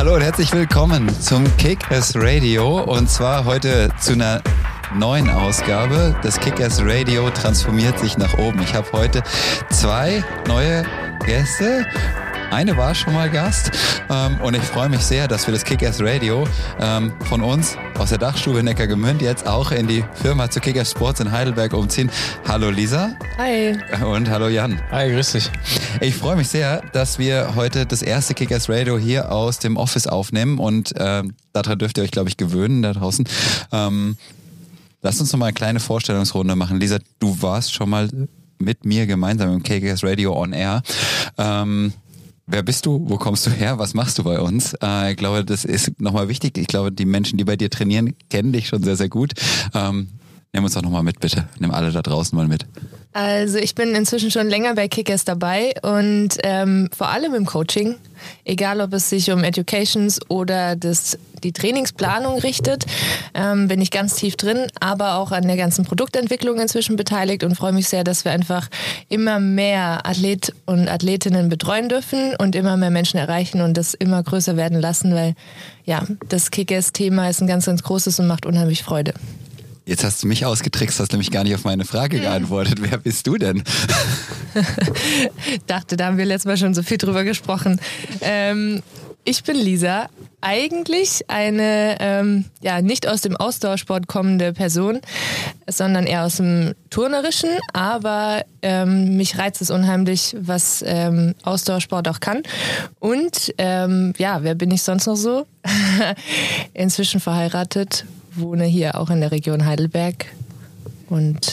Hallo und herzlich willkommen zum Kick-Ass Radio und zwar heute zu einer neuen Ausgabe. Das Kick-Ass Radio transformiert sich nach oben. Ich habe heute zwei neue Gäste. Eine war schon mal Gast und ich freue mich sehr, dass wir das Kick-Ass Radio von uns aus der Dachstube Neckargemünd jetzt auch in die Firma zu Kick-Ass Sports in Heidelberg umziehen. Hallo Lisa. Hi. Und hallo Jan. Hi, grüß dich. Ich freue mich sehr, dass wir heute das erste Kick-Ass Radio hier aus dem Office aufnehmen und daran dürft ihr euch, glaube ich, gewöhnen da draußen. Lass uns noch mal eine kleine Vorstellungsrunde machen. Lisa, du warst schon mal mit mir gemeinsam im Kick-Ass Radio on Air. Wer bist du? Wo kommst du her? Was machst du bei uns? Ich glaube, das ist nochmal wichtig. Ich glaube, die Menschen, die bei dir trainieren, kennen dich schon sehr, sehr gut. Nimm uns doch nochmal mit, bitte. Nimm alle da draußen mal mit. Also ich bin inzwischen schon länger bei Kick-Ass dabei und vor allem im Coaching, egal ob es sich um Educations oder die Trainingsplanung richtet, bin ich ganz tief drin, aber auch an der ganzen Produktentwicklung inzwischen beteiligt und freue mich sehr, dass wir einfach immer mehr Athleten und Athletinnen betreuen dürfen und immer mehr Menschen erreichen und das immer größer werden lassen, weil ja, das Kick-Ass-Thema ist ein ganz, ganz großes und macht unheimlich Freude. Jetzt hast du mich ausgetrickst, hast nämlich gar nicht auf meine Frage geantwortet. Wer bist du denn? Dachte, da haben wir letztes Mal schon so viel drüber gesprochen. Ich bin Lisa, eigentlich eine nicht aus dem Ausdauersport kommende Person, sondern eher aus dem Turnerischen, aber mich reizt es unheimlich, was Ausdauersport auch kann. Und wer bin ich sonst noch so? Inzwischen verheiratet, wohne hier auch in der Region Heidelberg und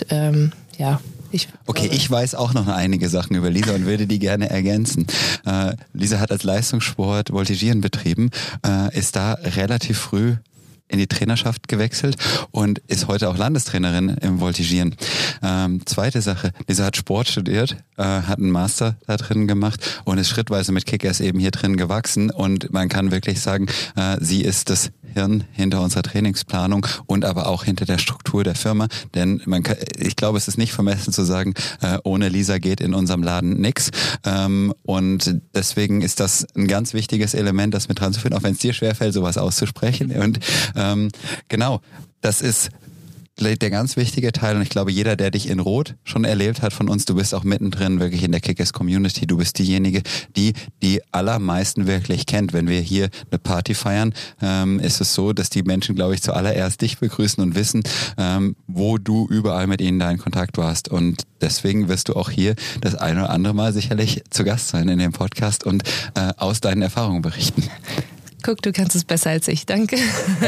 ich weiß auch noch einige Sachen über Lisa und würde die gerne ergänzen. Lisa hat als Leistungssport Voltigieren betrieben, ist da relativ früh in die Trainerschaft gewechselt und ist heute auch Landestrainerin im Voltigieren. Zweite Sache, Lisa hat Sport studiert, hat einen Master da drin gemacht und ist schrittweise mit Kick-Ass eben hier drin gewachsen und man kann wirklich sagen, sie ist das Hirn hinter unserer Trainingsplanung und aber auch hinter der Struktur der Firma, denn ich glaube, es ist nicht vermessen zu sagen, ohne Lisa geht in unserem Laden nix und deswegen ist das ein ganz wichtiges Element, das mit dran zu finden, auch wenn es dir schwerfällt, sowas auszusprechen und genau, das ist der ganz wichtige Teil und ich glaube, jeder, der dich in Rot schon erlebt hat von uns, du bist auch mittendrin wirklich in der Kick-Ass-Community, du bist diejenige, die allermeisten wirklich kennt. Wenn wir hier eine Party feiern, ist es so, dass die Menschen, glaube ich, zuallererst dich begrüßen und wissen, wo du überall mit ihnen da in Kontakt warst und deswegen wirst du auch hier das eine oder andere Mal sicherlich zu Gast sein in dem Podcast und aus deinen Erfahrungen berichten. Guck, du kannst es besser als ich, danke.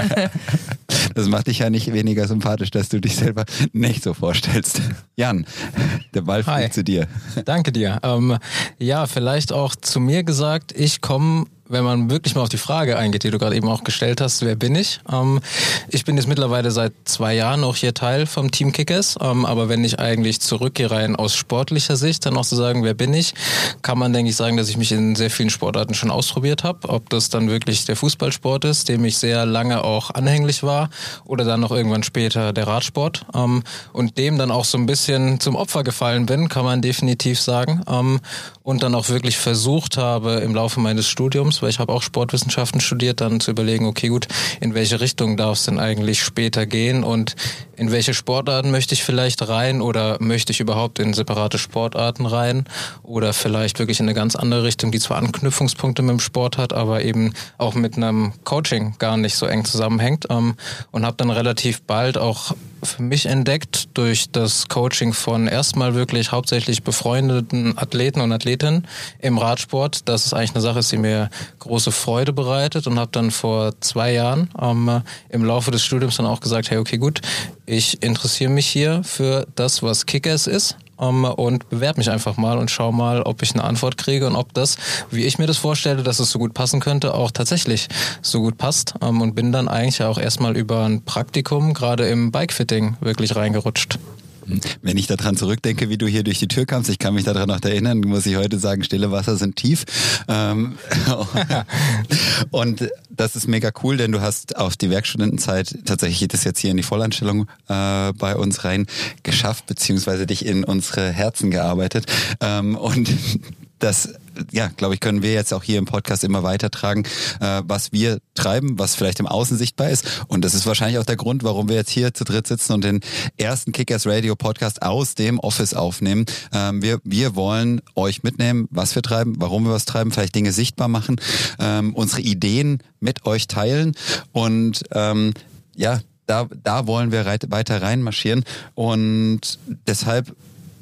Das macht dich ja nicht weniger sympathisch, dass du dich selber nicht so vorstellst. Jan, der Ball fliegt zu dir. Danke dir. Vielleicht auch zu mir gesagt, ich komme, wenn man wirklich mal auf die Frage eingeht, die du gerade eben auch gestellt hast, wer bin ich? Ich bin jetzt mittlerweile seit 2 Jahren auch hier Teil vom Team Kick-Ass, aber wenn ich eigentlich zurückgehe rein aus sportlicher Sicht, dann auch zu sagen, wer bin ich, kann man, denke ich, sagen, dass ich mich in sehr vielen Sportarten schon ausprobiert habe. Ob das dann wirklich der Fußballsport ist, dem ich sehr lange auch anhänglich war, oder dann noch irgendwann später der Radsport und dem dann auch so ein bisschen zum Opfer gefallen bin, kann man definitiv sagen. Und dann auch wirklich versucht habe, im Laufe meines Studiums, weil ich habe auch Sportwissenschaften studiert, dann zu überlegen, okay gut, in welche Richtung darf es denn eigentlich später gehen und in welche Sportarten möchte ich vielleicht rein oder möchte ich überhaupt in separate Sportarten rein oder vielleicht wirklich in eine ganz andere Richtung, die zwar Anknüpfungspunkte mit dem Sport hat, aber eben auch mit einem Coaching gar nicht so eng zusammenhängt und habe dann relativ bald auch für mich entdeckt durch das Coaching von erstmal wirklich hauptsächlich befreundeten Athleten und Athletinnen im Radsport, dass es eigentlich eine Sache ist, die mir große Freude bereitet und habe dann vor 2 Jahren im Laufe des Studiums dann auch gesagt, hey, okay, gut, ich interessiere mich hier für das, was Kick-Ass ist und bewerbe mich einfach mal und schau mal, ob ich eine Antwort kriege und ob das, wie ich mir das vorstelle, dass es so gut passen könnte, auch tatsächlich so gut passt und bin dann eigentlich auch erstmal über ein Praktikum gerade im Bikefitting wirklich reingerutscht. Wenn ich daran zurückdenke, wie du hier durch die Tür kamst, ich kann mich daran noch erinnern, muss ich heute sagen, stille Wasser sind tief. Und das ist mega cool, denn du hast auf die Werkstudentenzeit tatsächlich das jetzt hier in die Vollanstellung bei uns rein geschafft, beziehungsweise dich in unsere Herzen gearbeitet. Und das glaube ich, können wir jetzt auch hier im Podcast immer weitertragen, was wir treiben, was vielleicht im Außen sichtbar ist. Und das ist wahrscheinlich auch der Grund, warum wir jetzt hier zu dritt sitzen und den ersten Kick-Ass Radio Podcast aus dem Office aufnehmen. Wir wollen euch mitnehmen, was wir treiben, warum wir was treiben, vielleicht Dinge sichtbar machen, unsere Ideen mit euch teilen und da wollen wir weiter reinmarschieren und deshalb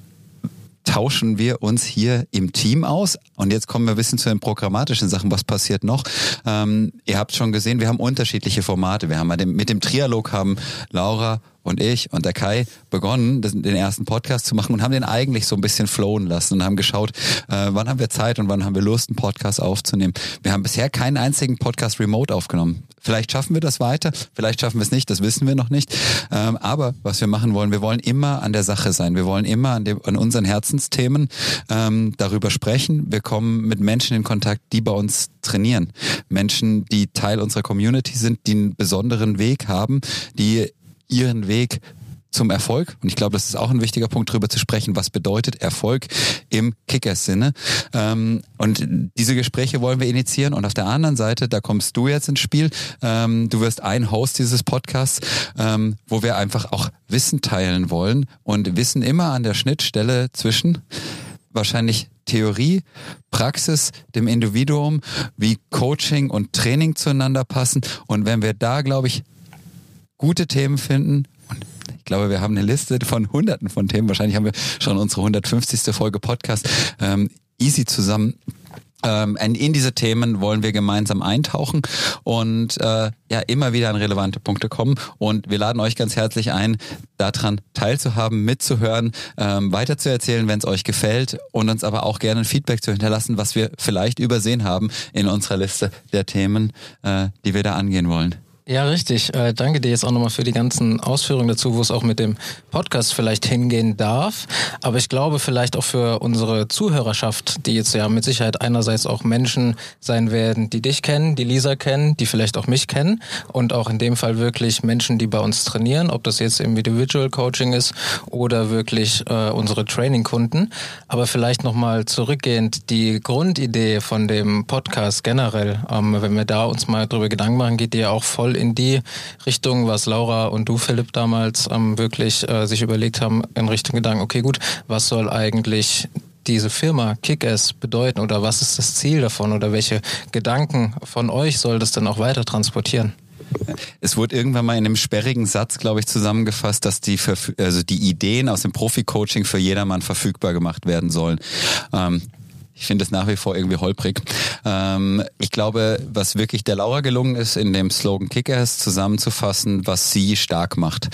tauschen wir uns hier im Team aus. Und jetzt kommen wir ein bisschen zu den programmatischen Sachen. Was passiert noch? Ihr habt schon gesehen, wir haben unterschiedliche Formate. Wir haben mit dem Trialog haben Laura und ich und der Kai begonnen, den ersten Podcast zu machen und haben den eigentlich so ein bisschen flowen lassen und haben geschaut, wann haben wir Zeit und wann haben wir Lust, einen Podcast aufzunehmen. Wir haben bisher keinen einzigen Podcast remote aufgenommen. Vielleicht schaffen wir das weiter, vielleicht schaffen wir es nicht, das wissen wir noch nicht. Aber was wir machen wollen, wir wollen immer an der Sache sein. Wir wollen immer an unseren Herzensthemen darüber sprechen. Wir kommen mit Menschen in Kontakt, die bei uns trainieren. Menschen, die Teil unserer Community sind, die einen besonderen Weg haben, die ihren Weg zum Erfolg. Und ich glaube, das ist auch ein wichtiger Punkt, darüber zu sprechen, was bedeutet Erfolg im Kickers-Sinne. Und diese Gespräche wollen wir initiieren. Und auf der anderen Seite, da kommst du jetzt ins Spiel. Du wirst ein Host dieses Podcasts, wo wir einfach auch Wissen teilen wollen. Und Wissen immer an der Schnittstelle zwischen wahrscheinlich Theorie, Praxis, dem Individuum, wie Coaching und Training zueinander passen. Und wenn wir da, glaube ich, gute Themen finden, und ich glaube, wir haben eine Liste von Hunderten von Themen, wahrscheinlich haben wir schon unsere 150. Folge Podcast easy zusammen. In diese Themen wollen wir gemeinsam eintauchen und immer wieder an relevante Punkte kommen. Und wir laden euch ganz herzlich ein, daran teilzuhaben, mitzuhören, weiterzuerzählen, wenn es euch gefällt und uns aber auch gerne ein Feedback zu hinterlassen, was wir vielleicht übersehen haben in unserer Liste der Themen, die wir da angehen wollen. Ja, richtig. Danke dir jetzt auch nochmal für die ganzen Ausführungen dazu, wo es auch mit dem Podcast vielleicht hingehen darf. Aber ich glaube vielleicht auch für unsere Zuhörerschaft, die jetzt ja mit Sicherheit einerseits auch Menschen sein werden, die dich kennen, die Lisa kennen, die vielleicht auch mich kennen und auch in dem Fall wirklich Menschen, die bei uns trainieren, ob das jetzt im Individual Coaching ist oder wirklich unsere Training-Kunden. Aber vielleicht nochmal zurückgehend, die Grundidee von dem Podcast generell, wenn wir da uns mal drüber Gedanken machen, geht die ja auch voll in die Richtung, was Laura und du, Philipp, damals wirklich sich überlegt haben, in Richtung Gedanken, okay gut, was soll eigentlich diese Firma Kick-Ass bedeuten oder was ist das Ziel davon oder welche Gedanken von euch soll das dann auch weiter transportieren? Es wurde irgendwann mal in einem sperrigen Satz, glaube ich, zusammengefasst, dass die Ideen aus dem Profi-Coaching für jedermann verfügbar gemacht werden sollen. Ich finde es nach wie vor irgendwie holprig. Ich glaube, was wirklich der Laura gelungen ist, in dem Slogan Kick-Ass zusammenzufassen, was sie stark macht.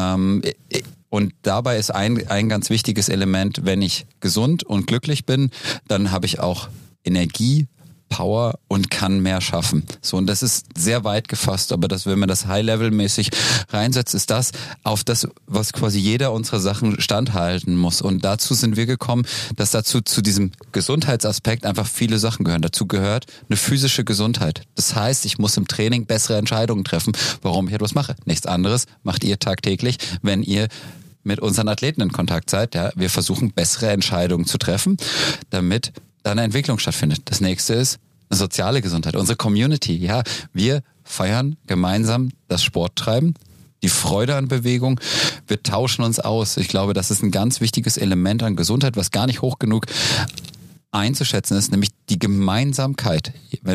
Und dabei ist ein ganz wichtiges Element, wenn ich gesund und glücklich bin, dann habe ich auch Energie, Power und kann mehr schaffen. So, und das ist sehr weit gefasst, aber wenn man das High-Level-mäßig reinsetzt, ist das auf das, was quasi jeder unserer Sachen standhalten muss. Und dazu sind wir gekommen, dass zu diesem Gesundheitsaspekt einfach viele Sachen gehören. Dazu gehört eine physische Gesundheit. Das heißt, ich muss im Training bessere Entscheidungen treffen, warum ich etwas mache. Nichts anderes macht ihr tagtäglich, wenn ihr mit unseren Athleten in Kontakt seid. Ja, wir versuchen, bessere Entscheidungen zu treffen, damit da eine Entwicklung stattfindet. Das nächste ist eine soziale Gesundheit. Unsere Community, ja, wir feiern gemeinsam das Sporttreiben, die Freude an Bewegung. Wir tauschen uns aus. Ich glaube, das ist ein ganz wichtiges Element an Gesundheit, was gar nicht hoch genug einzuschätzen ist, nämlich die Gemeinsamkeit.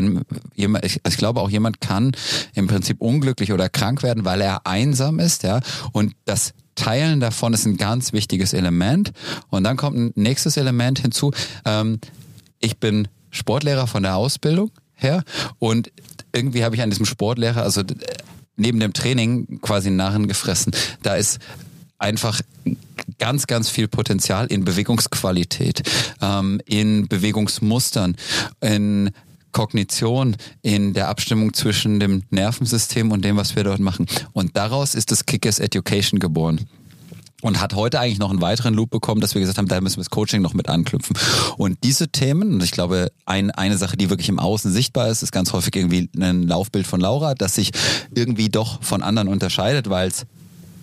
Ich glaube, auch jemand kann im Prinzip unglücklich oder krank werden, weil er einsam ist, ja, und das Teilen davon ist ein ganz wichtiges Element. Und dann kommt ein nächstes Element hinzu. Ich bin Sportlehrer von der Ausbildung her und irgendwie habe ich an diesem Sportlehrer, also neben dem Training quasi einen Narren gefressen. Da ist einfach ganz, ganz viel Potenzial in Bewegungsqualität, in Bewegungsmustern, in Kognition, in der Abstimmung zwischen dem Nervensystem und dem, was wir dort machen. Und daraus ist das Kick-Ass Education geboren. Und hat heute eigentlich noch einen weiteren Loop bekommen, dass wir gesagt haben, da müssen wir das Coaching noch mit anknüpfen. Und diese Themen, und ich glaube, eine Sache, die wirklich im Außen sichtbar ist, ist ganz häufig irgendwie ein Laufbild von Laura, das sich irgendwie doch von anderen unterscheidet, weil es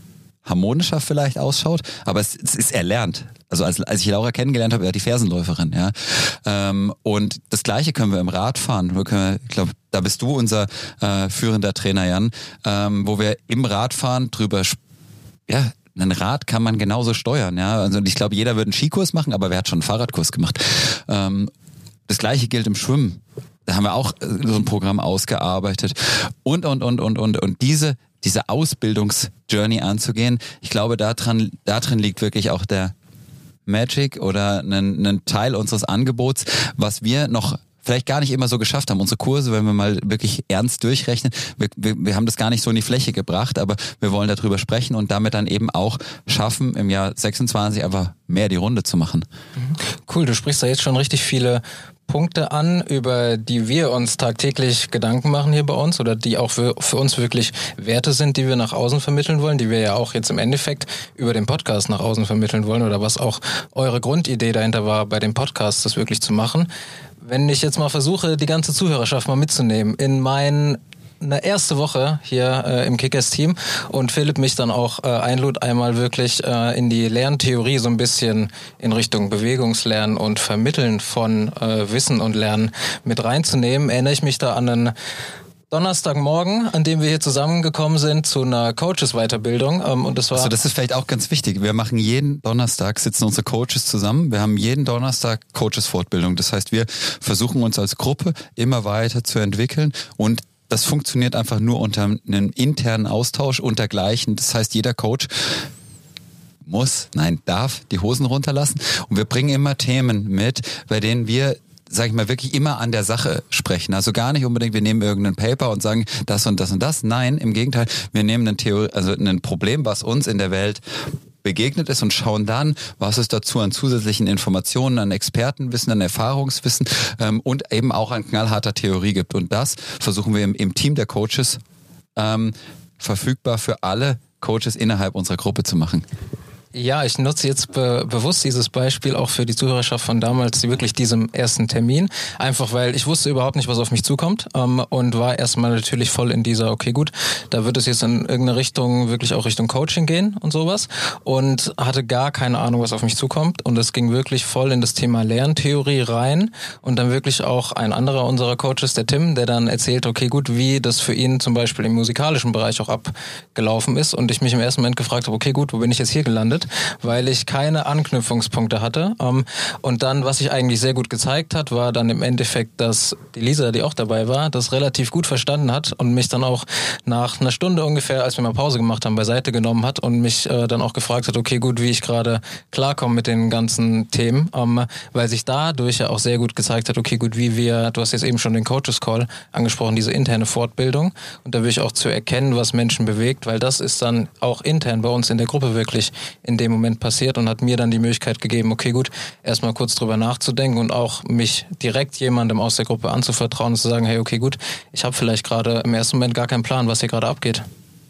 harmonischer vielleicht ausschaut, aber es ist erlernt. Also als ich Laura kennengelernt habe, war die Fersenläuferin, ja. Und das Gleiche können wir im Radfahren. Ich glaube, da bist du unser führender Trainer, Jan, wo wir im Radfahren drüber ein Rad kann man genauso steuern, ja. Also ich glaube, jeder würde einen Skikurs machen, aber wer hat schon einen Fahrradkurs gemacht? Das Gleiche gilt im Schwimmen. Da haben wir auch so ein Programm ausgearbeitet. Und diese Ausbildungsjourney anzugehen, ich glaube, darin liegt wirklich auch der Magic oder ein Teil unseres Angebots, was wir noch vielleicht gar nicht immer so geschafft haben. Unsere Kurse, wenn wir mal wirklich ernst durchrechnen, wir haben das gar nicht so in die Fläche gebracht, aber wir wollen darüber sprechen und damit dann eben auch schaffen, im Jahr 26 einfach mehr die Runde zu machen. Cool, du sprichst da jetzt schon richtig viele Punkte an, über die wir uns tagtäglich Gedanken machen hier bei uns oder die auch für uns wirklich Werte sind, die wir nach außen vermitteln wollen, die wir ja auch jetzt im Endeffekt über den Podcast nach außen vermitteln wollen oder was auch eure Grundidee dahinter war, bei dem Podcast das wirklich zu machen. Wenn ich jetzt mal versuche, die ganze Zuhörerschaft mal mitzunehmen in eine erste Woche hier im Kickers-Team und Philipp mich dann auch einlud, einmal wirklich in die Lerntheorie so ein bisschen in Richtung Bewegungslernen und Vermitteln von Wissen und Lernen mit reinzunehmen, erinnere ich mich da an einen Donnerstagmorgen, an dem wir hier zusammengekommen sind zu einer Coaches-Weiterbildung. Und das war. Also das ist vielleicht auch ganz wichtig. Wir machen jeden Donnerstag, sitzen unsere Coaches zusammen. Wir haben jeden Donnerstag Coaches-Fortbildung. Das heißt, wir versuchen uns als Gruppe immer weiter zu entwickeln und das funktioniert einfach nur unter einem internen Austausch untergleichen. Das heißt, jeder Coach darf die Hosen runterlassen. Und wir bringen immer Themen mit, bei denen wir, sag ich mal, wirklich immer an der Sache sprechen. Also gar nicht unbedingt, wir nehmen irgendein Paper und sagen das und das und das. Nein, im Gegenteil, wir nehmen ein Problem, was uns in der Welt begegnet ist und schauen dann, was es dazu an zusätzlichen Informationen, an Expertenwissen, an Erfahrungswissen und eben auch an knallharter Theorie gibt. Und das versuchen wir im Team der Coaches verfügbar für alle Coaches innerhalb unserer Gruppe zu machen. Ja, ich nutze jetzt bewusst dieses Beispiel auch für die Zuhörerschaft von damals, wirklich diesem ersten Termin. Einfach weil ich wusste überhaupt nicht, was auf mich zukommt und war erstmal natürlich voll in dieser, okay gut, da wird es jetzt in irgendeine Richtung, wirklich auch Richtung Coaching gehen und sowas und hatte gar keine Ahnung, was auf mich zukommt und es ging wirklich voll in das Thema Lerntheorie rein und dann wirklich auch ein anderer unserer Coaches, der Tim, der dann erzählt, okay gut, wie das für ihn zum Beispiel im musikalischen Bereich auch abgelaufen ist und ich mich im ersten Moment gefragt habe, okay gut, wo bin ich jetzt hier gelandet? Weil ich keine Anknüpfungspunkte hatte. Und dann, was sich eigentlich sehr gut gezeigt hat, war dann im Endeffekt, dass die Lisa, die auch dabei war, das relativ gut verstanden hat und mich dann auch nach einer Stunde ungefähr, als wir mal Pause gemacht haben, beiseite genommen hat und mich dann auch gefragt hat, okay gut, wie ich gerade klarkomme mit den ganzen Themen, weil sich dadurch ja auch sehr gut gezeigt hat, okay gut, du hast jetzt eben schon den Coaches Call angesprochen, diese interne Fortbildung und da will ich auch zu erkennen, was Menschen bewegt, weil das ist dann auch intern bei uns in der Gruppe wirklich in dem Moment passiert und hat mir dann die Möglichkeit gegeben, okay gut, erstmal kurz drüber nachzudenken und auch mich direkt jemandem aus der Gruppe anzuvertrauen und zu sagen, hey okay gut, ich habe vielleicht gerade im ersten Moment gar keinen Plan, was hier gerade abgeht.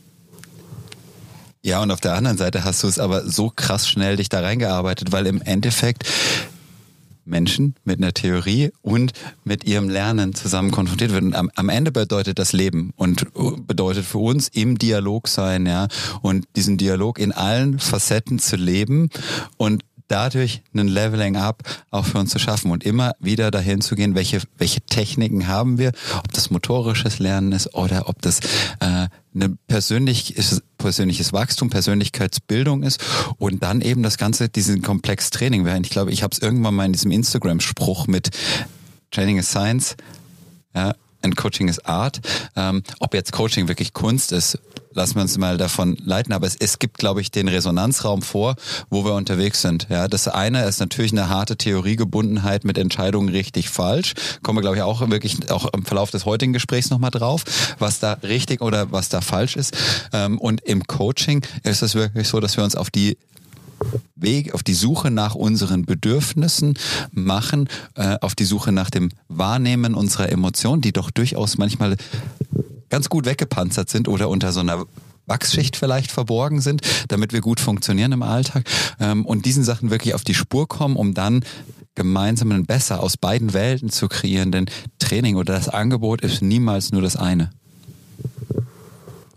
Ja, und auf der anderen Seite hast du es aber so krass schnell dich da reingearbeitet, weil im Endeffekt Menschen mit einer Theorie und mit ihrem Lernen zusammen konfrontiert werden. Am Ende bedeutet das Leben und bedeutet für uns im Dialog sein, ja, und diesen Dialog in allen Facetten zu leben und dadurch einen Leveling Up auch für uns zu schaffen und immer wieder dahin zu gehen, welche Techniken haben wir, ob das motorisches Lernen ist oder ob das ein persönliches Wachstum, Persönlichkeitsbildung ist und dann eben das Ganze, diesen Komplex Training. Ich glaube, ich habe es irgendwann mal in diesem Instagram-Spruch mit Training is Science, ja, and Coaching is Art. Ob jetzt Coaching wirklich Kunst ist, lassen wir uns mal davon leiten, aber es gibt, glaube ich, den Resonanzraum vor, wo wir unterwegs sind. Ja, das eine ist natürlich eine harte Theoriegebundenheit mit Entscheidungen richtig falsch. Kommen wir, glaube ich, auch wirklich auch im Verlauf des heutigen Gesprächs nochmal drauf, was da richtig oder was da falsch ist. Und im Coaching ist es wirklich so, dass wir uns auf die Suche nach unseren Bedürfnissen machen, auf die Suche nach dem Wahrnehmen unserer Emotionen, die doch durchaus manchmal ganz gut weggepanzert sind oder unter so einer Wachsschicht vielleicht verborgen sind, damit wir gut funktionieren im Alltag und diesen Sachen wirklich auf die Spur kommen, um dann gemeinsam ein besser aus beiden Welten zu kreieren, denn Training oder das Angebot ist niemals nur das eine.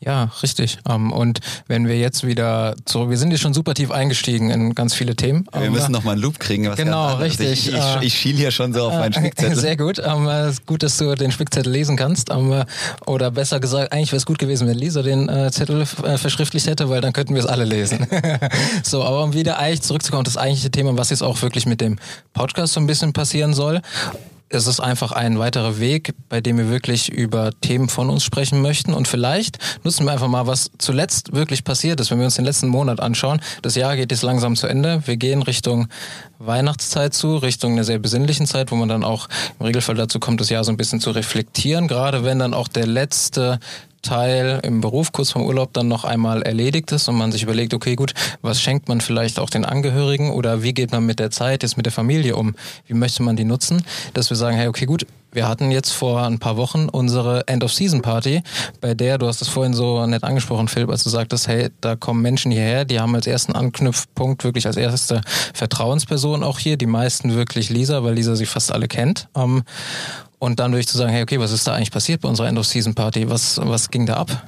Ja, richtig. Und wenn wir jetzt wieder zurück, wir sind ja schon super tief eingestiegen in ganz viele Themen. Wir müssen nochmal einen Loop kriegen. Was genau, richtig. Ich schiel hier schon so auf meinen Spickzettel. Sehr gut. Gut, dass du den Spickzettel lesen kannst. Oder besser gesagt, eigentlich wäre es gut gewesen, wenn Lisa den Zettel verschriftlicht hätte, weil dann könnten wir es alle lesen. So, aber um wieder eigentlich zurückzukommen, das eigentliche Thema, was jetzt auch wirklich mit dem Podcast so ein bisschen passieren soll. Es ist einfach ein weiterer Weg, bei dem wir wirklich über Themen von uns sprechen möchten. Und vielleicht nutzen wir einfach mal, was zuletzt wirklich passiert ist, wenn wir uns den letzten Monat anschauen. Das Jahr geht jetzt langsam zu Ende. Wir gehen Richtung Weihnachtszeit zu, Richtung einer sehr besinnlichen Zeit, wo man dann auch im Regelfall dazu kommt, das Jahr so ein bisschen zu reflektieren. Gerade wenn dann auch der letzte Teil im Beruf kurz vorm Urlaub dann noch einmal erledigt ist und man sich überlegt, okay, gut, was schenkt man vielleicht auch den Angehörigen oder wie geht man mit der Zeit jetzt mit der Familie um? Wie möchte man die nutzen? Dass wir sagen, hey, okay, gut, wir hatten jetzt vor ein paar Wochen unsere End-of-Season-Party, bei der, du hast es vorhin so nett angesprochen, Philipp, als du sagtest, hey, da kommen Menschen hierher, die haben als ersten Anknüpfpunkt wirklich als erste Vertrauensperson auch hier, die meisten wirklich Lisa, weil Lisa sie fast alle kennt. Und dann durch zu sagen, hey, okay, was ist da eigentlich passiert bei unserer End-of-Season-Party? Was ging da ab?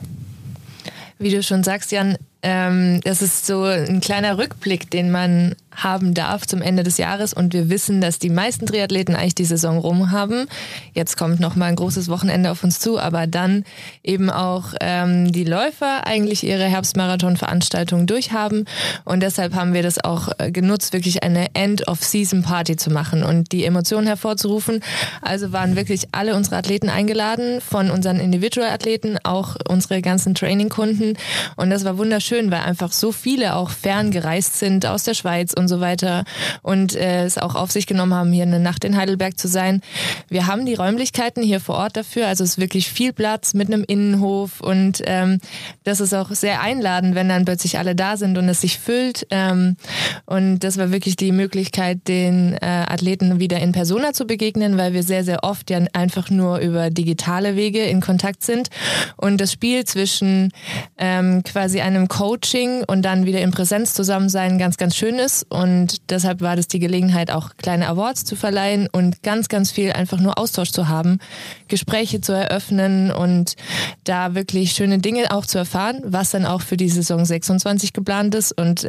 Wie du schon sagst, Jan, das ist so ein kleiner Rückblick, den man haben darf zum Ende des Jahres und wir wissen, dass die meisten Triathleten eigentlich die Saison rum haben. Jetzt kommt noch mal ein großes Wochenende auf uns zu, aber dann eben auch die Läufer eigentlich ihre Herbstmarathon-Veranstaltungen durchhaben und deshalb haben wir das auch genutzt, wirklich eine End-of-Season-Party zu machen und die Emotionen hervorzurufen. Also waren wirklich alle unsere Athleten eingeladen, von unseren Individual-Athleten, auch unsere ganzen Training-Kunden und das war wunderschön, weil einfach so viele auch fern gereist sind aus der Schweiz und so weiter und es auch auf sich genommen haben, hier eine Nacht in Heidelberg zu sein. Wir haben die Räumlichkeiten hier vor Ort dafür, also es ist wirklich viel Platz mit einem Innenhof und das ist auch sehr einladend, wenn dann plötzlich alle da sind und es sich füllt und das war wirklich die Möglichkeit, den Athleten wieder in Persona zu begegnen, weil wir sehr, sehr oft ja einfach nur über digitale Wege in Kontakt sind und das Spiel zwischen quasi einem Coaching und dann wieder in Präsenz zusammen sein ganz, ganz schön ist und deshalb war das die Gelegenheit, auch kleine Awards zu verleihen und ganz, ganz viel einfach nur Austausch zu haben, Gespräche zu eröffnen und da wirklich schöne Dinge auch zu erfahren, was dann auch für die Saison 26 geplant ist und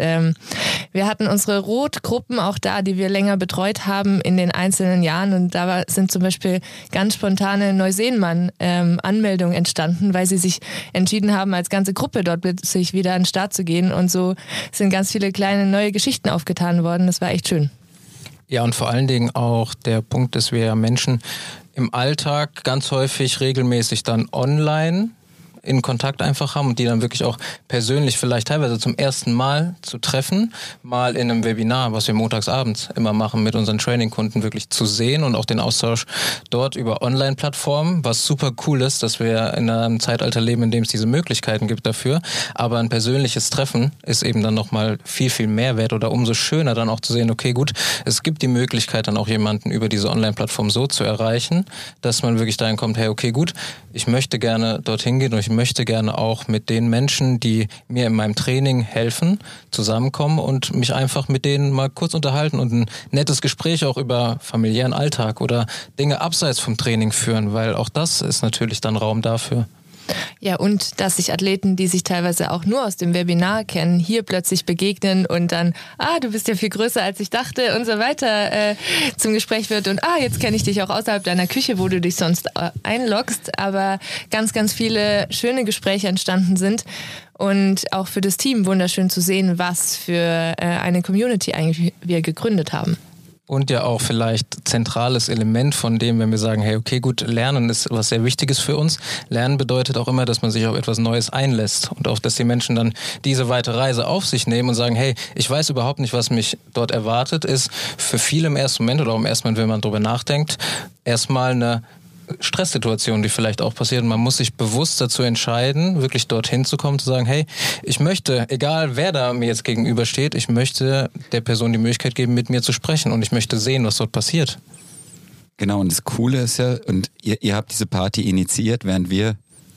wir hatten unsere Rotgruppen auch da, die wir länger betreut haben in den einzelnen Jahren und da sind zum Beispiel ganz spontane Neuseenmann-Anmeldungen entstanden, weil sie sich entschieden haben, als ganze Gruppe dort sich wieder an den Start zu gehen und so sind ganz viele kleine neue Geschichten aufgetan worden. Das war echt schön. Ja, und vor allen Dingen auch der Punkt, dass wir Menschen im Alltag ganz häufig regelmäßig dann online in Kontakt einfach haben und die dann wirklich auch persönlich vielleicht teilweise zum ersten Mal zu treffen, mal in einem Webinar, was wir montagsabends immer machen mit unseren Training-Kunden, wirklich zu sehen und auch den Austausch dort über Online-Plattformen, was super cool ist, dass wir in einem Zeitalter leben, in dem es diese Möglichkeiten gibt dafür, aber ein persönliches Treffen ist eben dann nochmal viel, viel mehr wert oder umso schöner dann auch zu sehen, okay, gut, es gibt die Möglichkeit dann auch jemanden über diese Online-Plattform so zu erreichen, dass man wirklich dahin kommt, hey, okay, gut, ich möchte gerne dorthin gehen und ich möchte gerne auch mit den Menschen, die mir in meinem Training helfen, zusammenkommen und mich einfach mit denen mal kurz unterhalten und ein nettes Gespräch auch über familiären Alltag oder Dinge abseits vom Training führen, weil auch das ist natürlich dann Raum dafür. Ja, und dass sich Athleten, die sich teilweise auch nur aus dem Webinar kennen, hier plötzlich begegnen und dann, du bist ja viel größer als ich dachte und so weiter zum Gespräch wird und jetzt kenne ich dich auch außerhalb deiner Küche, wo du dich sonst einloggst, aber ganz, ganz viele schöne Gespräche entstanden sind und auch für das Team wunderschön zu sehen, was für eine Community eigentlich wir gegründet haben. Und ja auch vielleicht zentrales Element von dem, wenn wir sagen, hey, okay, gut, Lernen ist was sehr Wichtiges für uns. Lernen bedeutet auch immer, dass man sich auf etwas Neues einlässt und auch, dass die Menschen dann diese weite Reise auf sich nehmen und sagen, hey, ich weiß überhaupt nicht, was mich dort erwartet, ist für viele im ersten Moment oder auch im ersten Moment, wenn man drüber nachdenkt, erstmal eine Stresssituation, die vielleicht auch passiert. Und man muss sich bewusst dazu entscheiden, wirklich dorthin zu kommen, zu sagen, hey, ich möchte, egal wer da mir jetzt gegenübersteht, ich möchte der Person die Möglichkeit geben, mit mir zu sprechen und ich möchte sehen, was dort passiert. Genau, und das Coole ist ja, und ihr habt diese Party initiiert, während wir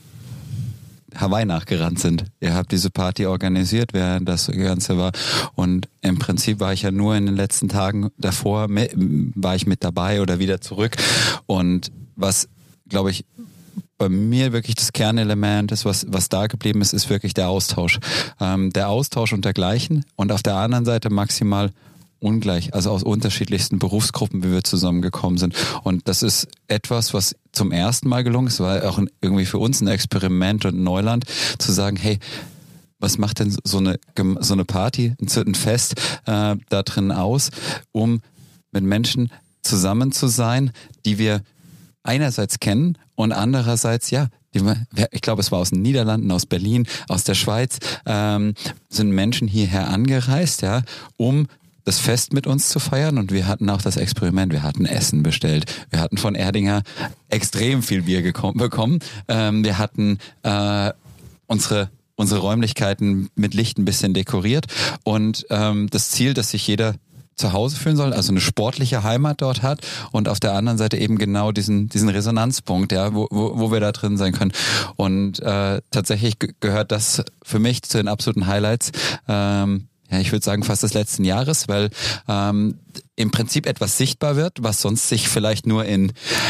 Hawaii nachgerannt sind. Ihr habt diese Party organisiert, während das Ganze war. Und im Prinzip war ich ja nur in den letzten Tagen davor, war ich mit dabei oder wieder zurück. Und was, glaube ich, bei mir wirklich das Kernelement ist, was da geblieben ist wirklich der Austausch. Der Austausch und dergleichen und auf der anderen Seite maximal ungleich, also aus unterschiedlichsten Berufsgruppen, wie wir zusammengekommen sind. Und das ist etwas, was zum ersten Mal gelungen ist, war auch irgendwie für uns ein Experiment und ein Neuland, zu sagen, hey, was macht denn so eine Party, ein Fest da drin aus, um mit Menschen zusammen zu sein, die wir einerseits kennen und andererseits, ja, ich glaube, es war aus den Niederlanden, aus Berlin, aus der Schweiz, sind Menschen hierher angereist, ja, um das Fest mit uns zu feiern, und wir hatten auch das Experiment, wir hatten Essen bestellt, wir hatten von Erdinger extrem viel Bier bekommen, wir hatten unsere Räumlichkeiten mit Licht ein bisschen dekoriert und das Ziel, dass sich jeder zu Hause fühlen soll, also eine sportliche Heimat dort hat und auf der anderen Seite eben genau diesen Resonanzpunkt, ja, wo wir da drin sein können. Und tatsächlich gehört das für mich zu den absoluten Highlights, ja, ich würde sagen fast des letzten Jahres, weil im Prinzip etwas sichtbar wird, was sonst sich vielleicht nur in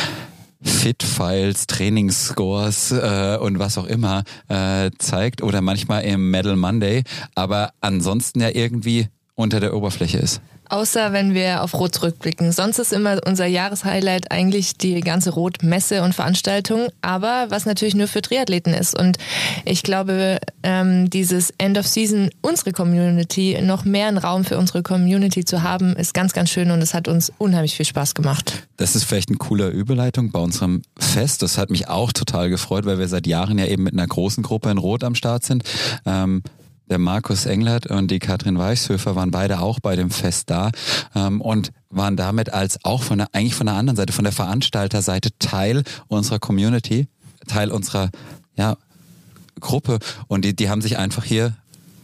Fit-Files, Trainingsscores und was auch immer zeigt oder manchmal im Medal Monday, aber ansonsten ja irgendwie unter der Oberfläche ist. Außer wenn wir auf Rot zurückblicken. Sonst ist immer unser Jahreshighlight eigentlich die ganze Rot-Messe und Veranstaltung, aber was natürlich nur für Triathleten ist. Und ich glaube, dieses End of Season, unsere Community, noch mehr einen Raum für unsere Community zu haben, ist ganz, ganz schön und es hat uns unheimlich viel Spaß gemacht. Das ist vielleicht eine coole Überleitung bei unserem Fest. Das hat mich auch total gefreut, weil wir seit Jahren ja eben mit einer großen Gruppe in Rot am Start sind. Der Markus Englert und die Katrin Weichshöfer waren beide auch bei dem Fest da und waren damit als auch eigentlich von der anderen Seite, von der Veranstalterseite Teil unserer Community, Teil unserer Gruppe, und die haben sich einfach hier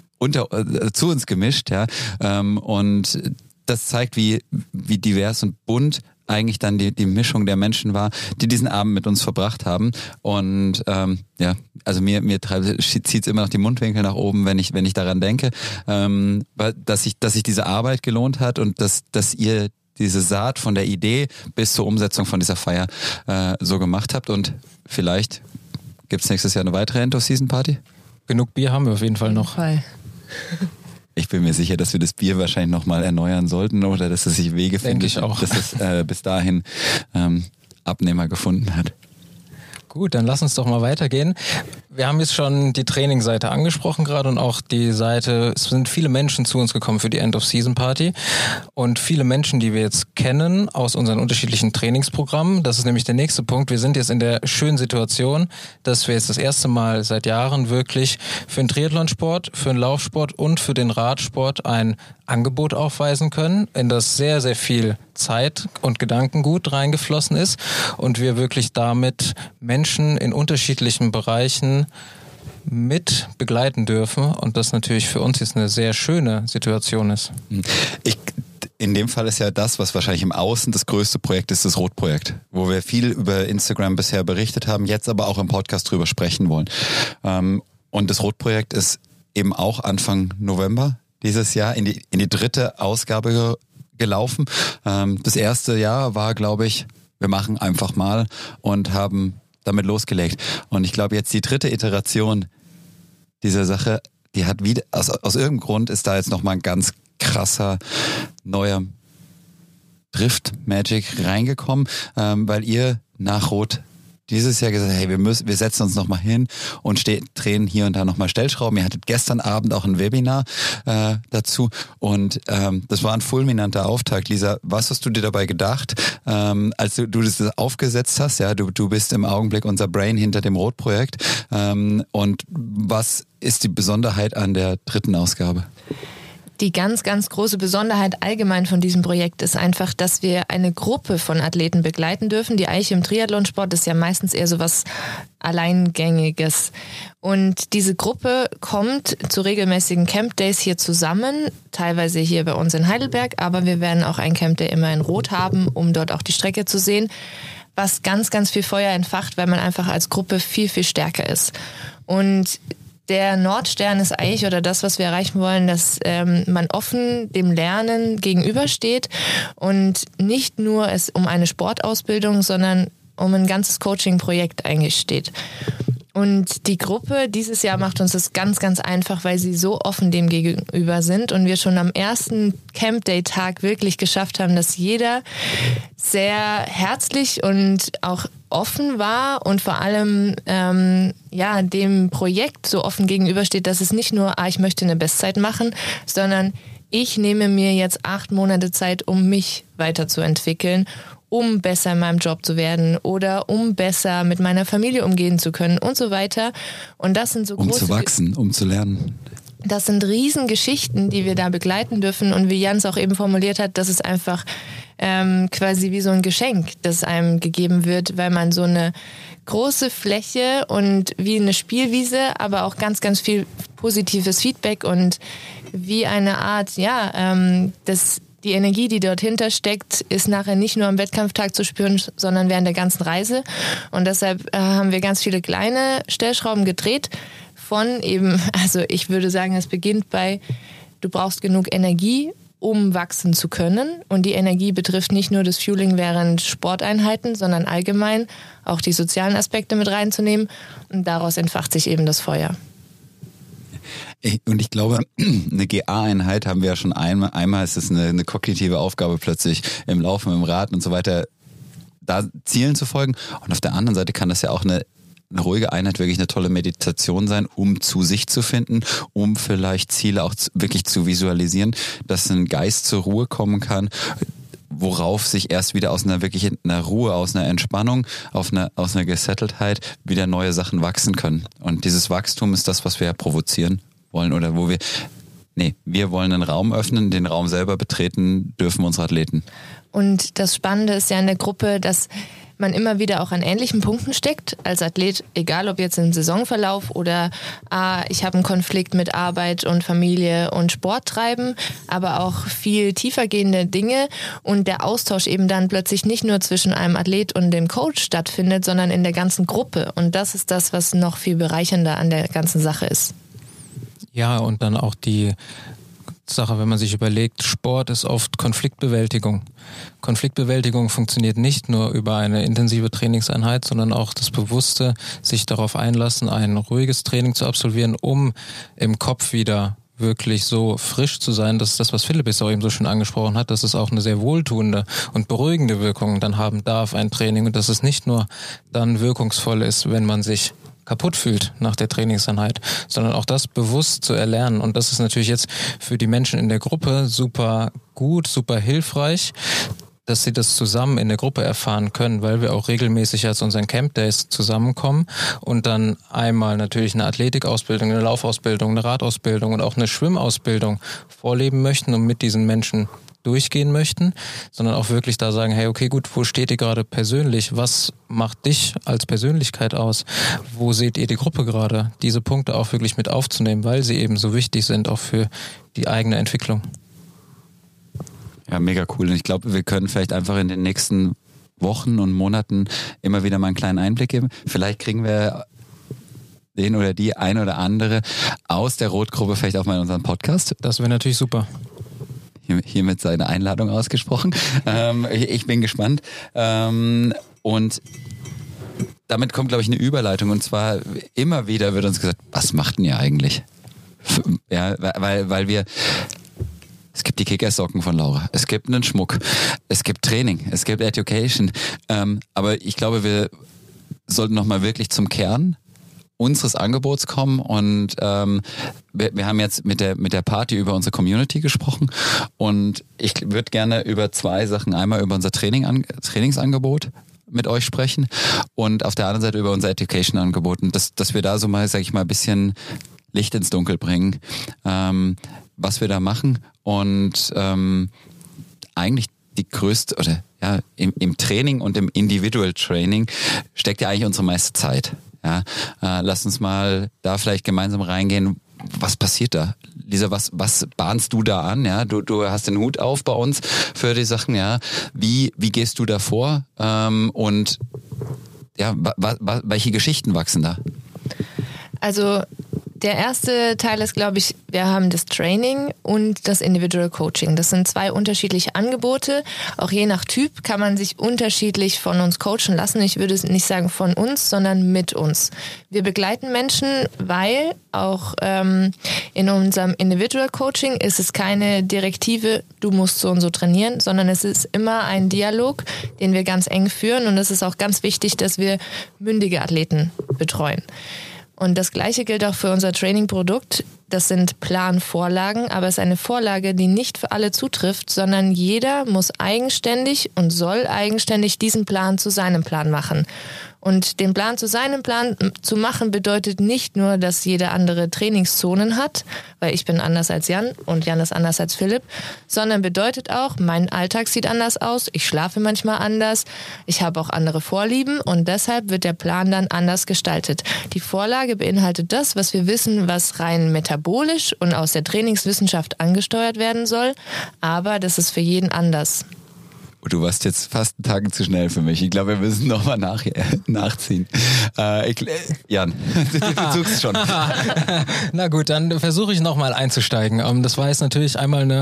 zu uns gemischt, ja, und das zeigt, wie divers und bunt eigentlich dann die Mischung der Menschen war, die diesen Abend mit uns verbracht haben. Und also mir zieht es immer noch die Mundwinkel nach oben, wenn ich daran denke, dass sich diese Arbeit gelohnt hat und dass ihr diese Saat von der Idee bis zur Umsetzung von dieser Feier so gemacht habt. Und vielleicht gibt es nächstes Jahr eine weitere End-of-Season-Party? Genug Bier haben wir auf jeden Fall noch. Ich bin mir sicher, dass wir das Bier wahrscheinlich nochmal erneuern sollten oder dass es sich Wege findet, dass es bis dahin Abnehmer gefunden hat. Gut, dann lass uns doch mal weitergehen. Wir haben jetzt schon die Trainingsseite angesprochen gerade und auch die Seite, es sind viele Menschen zu uns gekommen für die End-of-Season-Party und viele Menschen, die wir jetzt kennen aus unseren unterschiedlichen Trainingsprogrammen. Das ist nämlich der nächste Punkt. Wir sind jetzt in der schönen Situation, dass wir jetzt das erste Mal seit Jahren wirklich für den Triathlonsport, für den Laufsport und für den Radsport ein Angebot aufweisen können, in das sehr, sehr viel Zeit und Gedankengut reingeflossen ist und wir wirklich damit Menschen in unterschiedlichen Bereichen mit begleiten dürfen und das natürlich für uns jetzt eine sehr schöne Situation ist. In dem Fall ist ja das, was wahrscheinlich im Außen das größte Projekt ist, das Rot-Projekt, wo wir viel über Instagram bisher berichtet haben, jetzt aber auch im Podcast drüber sprechen wollen. Und das Rot-Projekt ist eben auch Anfang November dieses Jahr in die dritte Ausgabe gelaufen. Das erste Jahr war, glaube ich, wir machen einfach mal und haben damit losgelegt. Und ich glaube, jetzt die dritte Iteration dieser Sache, die hat wieder, aus irgendeinem Grund ist da jetzt nochmal ein ganz krasser neuer Drift-Magic reingekommen, weil ihr nach Rot dieses Jahr gesagt, hey, wir setzen uns nochmal hin und drehen hier und da nochmal Stellschrauben. Ihr hattet gestern Abend auch ein Webinar dazu und das war ein fulminanter Auftakt. Lisa, was hast du dir dabei gedacht, als du das aufgesetzt hast? Ja, du bist im Augenblick unser Brain hinter dem Rot-Projekt. Und was ist die Besonderheit an der dritten Ausgabe? Die ganz, ganz große Besonderheit allgemein von diesem Projekt ist einfach, dass wir eine Gruppe von Athleten begleiten dürfen. Die Eiche im Triathlonsport ist ja meistens eher so was Alleingängiges. Und diese Gruppe kommt zu regelmäßigen Camp Days hier zusammen, teilweise hier bei uns in Heidelberg, aber wir werden auch ein Camp Day immer in Rot haben, um dort auch die Strecke zu sehen, was ganz, ganz viel Feuer entfacht, weil man einfach als Gruppe viel, viel stärker ist. Und der Nordstern ist eigentlich, oder das, was wir erreichen wollen, dass man offen dem Lernen gegenübersteht und nicht nur es um eine Sportausbildung, sondern um ein ganzes Coaching-Projekt eigentlich steht. Und die Gruppe dieses Jahr macht uns das ganz, ganz einfach, weil sie so offen dem gegenüber sind und wir schon am ersten Camp-Day-Tag wirklich geschafft haben, dass jeder sehr herzlich und auch offen war und vor allem dem Projekt so offen gegenübersteht, dass es nicht nur, ich möchte eine Bestzeit machen, sondern ich nehme mir jetzt 8 Monate Zeit, um mich weiterzuentwickeln, um besser in meinem Job zu werden oder um besser mit meiner Familie umgehen zu können und so weiter. Und das sind so große... Um zu wachsen, um zu lernen. Das sind Riesengeschichten, die wir da begleiten dürfen. Und wie Jans auch eben formuliert hat, das ist einfach quasi wie so ein Geschenk, das einem gegeben wird, weil man so eine große Fläche und wie eine Spielwiese, aber auch ganz, ganz viel positives Feedback und wie eine Art, die Energie, die dort hintersteckt, ist nachher nicht nur am Wettkampftag zu spüren, sondern während der ganzen Reise. Und deshalb haben wir ganz viele kleine Stellschrauben gedreht von eben, also ich würde sagen, es beginnt bei, du brauchst genug Energie, um wachsen zu können. Und die Energie betrifft nicht nur das Fueling während Sporteinheiten, sondern allgemein auch die sozialen Aspekte mit reinzunehmen. Und daraus entfacht sich eben das Feuer. Und ich glaube, eine GA-Einheit haben wir ja schon einmal ist es eine kognitive Aufgabe plötzlich im Laufen, im Rad und so weiter, da Zielen zu folgen. Und auf der anderen Seite kann das ja auch eine ruhige Einheit wirklich eine tolle Meditation sein, um zu sich zu finden, um vielleicht Ziele auch wirklich zu visualisieren, dass ein Geist zur Ruhe kommen kann, worauf sich erst wieder aus einer wirklich einer Ruhe, aus einer Entspannung, aus einer Gesetteltheit wieder neue Sachen wachsen können. Und dieses Wachstum ist das, was wir ja provozieren wollen oder wir wollen einen Raum öffnen, den Raum selber betreten dürfen unsere Athleten. Und das Spannende ist ja in der Gruppe, dass man immer wieder auch an ähnlichen Punkten steckt als Athlet, egal ob jetzt im Saisonverlauf oder ich habe einen Konflikt mit Arbeit und Familie und Sport treiben, aber auch viel tiefer gehende Dinge und der Austausch eben dann plötzlich nicht nur zwischen einem Athlet und dem Coach stattfindet, sondern in der ganzen Gruppe. Und das ist das, was noch viel bereichernder an der ganzen Sache ist. Ja, und dann auch die Sache, wenn man sich überlegt, Sport ist oft Konfliktbewältigung. Konfliktbewältigung funktioniert nicht nur über eine intensive Trainingseinheit, sondern auch das bewusste sich darauf einlassen, ein ruhiges Training zu absolvieren, um im Kopf wieder wirklich so frisch zu sein. Das ist das, was Philipp jetzt auch eben so schön angesprochen hat, dass es auch eine sehr wohltuende und beruhigende Wirkung dann haben darf, ein Training, und dass es nicht nur dann wirkungsvoll ist, wenn man sich kaputt fühlt nach der Trainingseinheit, sondern auch das bewusst zu erlernen. Und das ist natürlich jetzt für die Menschen in der Gruppe super gut, super hilfreich, dass sie das zusammen in der Gruppe erfahren können, weil wir auch regelmäßig als unseren Camp Days zusammenkommen und dann einmal natürlich eine Athletikausbildung, eine Laufausbildung, eine Radausbildung und auch eine Schwimmausbildung vorleben möchten und mit diesen Menschen durchgehen möchten, sondern auch wirklich da sagen, hey, okay, gut, wo steht ihr gerade persönlich? Was macht dich als Persönlichkeit aus? Wo seht ihr die Gruppe gerade? Diese Punkte auch wirklich mit aufzunehmen, weil sie eben so wichtig sind, auch für die eigene Entwicklung. Ja, mega cool. Und ich glaube, wir können vielleicht einfach in den nächsten Wochen und Monaten immer wieder mal einen kleinen Einblick geben. Vielleicht kriegen wir den oder die ein oder andere aus der Rotgruppe vielleicht auch mal in unseren Podcast. Das wäre natürlich super. Hiermit seine Einladung ausgesprochen. Ich bin gespannt. Und damit kommt, glaube ich, eine Überleitung. Und zwar immer wieder wird uns gesagt, was macht denn ihr eigentlich? Ja, weil wir... Es gibt die Kickersocken von Laura, es gibt einen Schmuck, es gibt Training, es gibt Education. Aber ich glaube, wir sollten nochmal wirklich zum Kern unseres Angebots kommen und wir haben jetzt mit der Party über unsere Community gesprochen und ich würde gerne über 2 Sachen, einmal über unser Trainingsangebot mit euch sprechen und auf der anderen Seite über unser Education-Angebot und dass wir da so mal, sag ich mal, ein bisschen Licht ins Dunkel bringen, was wir da machen und eigentlich die größte, oder ja, im Training und im Individual Training steckt ja eigentlich unsere meiste Zeit. Ja, lass uns mal da vielleicht gemeinsam reingehen. Was passiert da? Lisa, was bahnst du da an? Ja, du hast den Hut auf bei uns für die Sachen. Ja, wie gehst du da vor? Und ja, welche Geschichten wachsen da? Also Der erste Teil ist, glaube ich, wir haben das Training und das Individual Coaching. Das sind 2 unterschiedliche Angebote. Auch je nach Typ kann man sich unterschiedlich von uns coachen lassen. Ich würde nicht sagen von uns, sondern mit uns. Wir begleiten Menschen, weil auch in unserem Individual Coaching ist es keine Direktive, du musst so und so trainieren, sondern es ist immer ein Dialog, den wir ganz eng führen. Und es ist auch ganz wichtig, dass wir mündige Athleten betreuen. Und das Gleiche gilt auch für unser Training-Produkt. Das sind Planvorlagen, aber es ist eine Vorlage, die nicht für alle zutrifft, sondern jeder muss eigenständig und soll eigenständig diesen Plan zu seinem Plan machen. Und den Plan zu seinem Plan zu machen bedeutet nicht nur, dass jeder andere Trainingszonen hat, weil ich bin anders als Jan und Jan ist anders als Philipp, sondern bedeutet auch, mein Alltag sieht anders aus, ich schlafe manchmal anders, ich habe auch andere Vorlieben und deshalb wird der Plan dann anders gestaltet. Die Vorlage beinhaltet das, was wir wissen, was rein metabolisch und aus der Trainingswissenschaft angesteuert werden soll, aber das ist für jeden anders. Du warst jetzt fast einen Tag zu schnell für mich. Ich glaube, wir müssen nochmal nachziehen. Jan, du suchst schon. Na gut, dann versuche ich nochmal einzusteigen. Das war jetzt natürlich einmal eine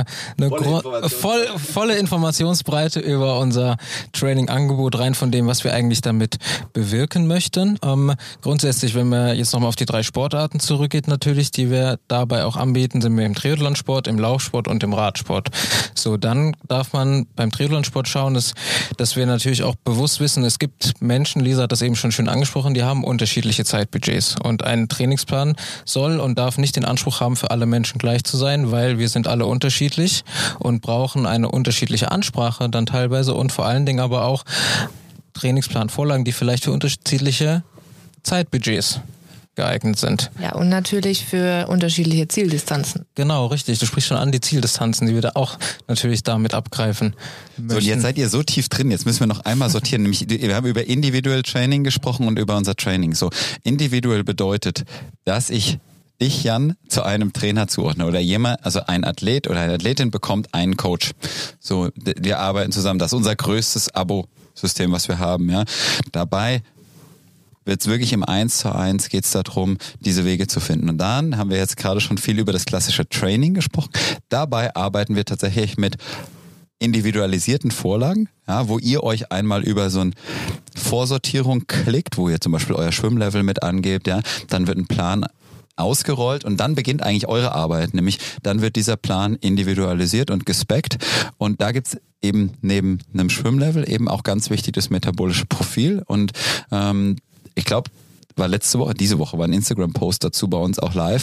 volle Informationsbreite über unser Training-Angebot, rein von dem, was wir eigentlich damit bewirken möchten. Grundsätzlich, wenn man jetzt nochmal auf die 3 Sportarten zurückgeht, natürlich, die wir dabei auch anbieten, sind wir im Triathlonsport, im Laufsport und im Radsport. So, dann darf man beim Triathlonsport schauen, dass wir natürlich auch bewusst wissen, es gibt Menschen, Lisa hat das eben schon schön angesprochen, die haben unterschiedliche Zeitbudgets und ein Trainingsplan soll und darf nicht den Anspruch haben, für alle Menschen gleich zu sein, weil wir sind alle unterschiedlich und brauchen eine unterschiedliche Ansprache dann teilweise und vor allen Dingen aber auch Trainingsplanvorlagen, die vielleicht für unterschiedliche Zeitbudgets geeignet sind. Ja, und natürlich für unterschiedliche Zieldistanzen. Genau, richtig. Du sprichst schon an die Zieldistanzen, die wir da auch natürlich damit abgreifen möchten. So, und jetzt seid ihr so tief drin, jetzt müssen wir noch einmal sortieren. Nämlich, wir haben über Individual Training gesprochen und über unser Training. So, Individual bedeutet, dass ich dich, Jan, zu einem Trainer zuordne oder jemand, also ein Athlet oder eine Athletin bekommt einen Coach. So, wir arbeiten zusammen. Das ist unser größtes Abo-System, was wir haben. Ja, dabei wird es wirklich im 1:1 geht es darum, diese Wege zu finden. Und dann haben wir jetzt gerade schon viel über das klassische Training gesprochen. Dabei arbeiten wir tatsächlich mit individualisierten Vorlagen, ja, wo ihr euch einmal über so eine Vorsortierung klickt, wo ihr zum Beispiel euer Schwimmlevel mit angebt, ja, dann wird ein Plan ausgerollt und dann beginnt eigentlich eure Arbeit, nämlich dann wird dieser Plan individualisiert und gespeckt und da gibt's eben neben einem Schwimmlevel eben auch ganz wichtig das metabolische Profil und ich glaube, war diese Woche war ein Instagram-Post dazu bei uns auch live,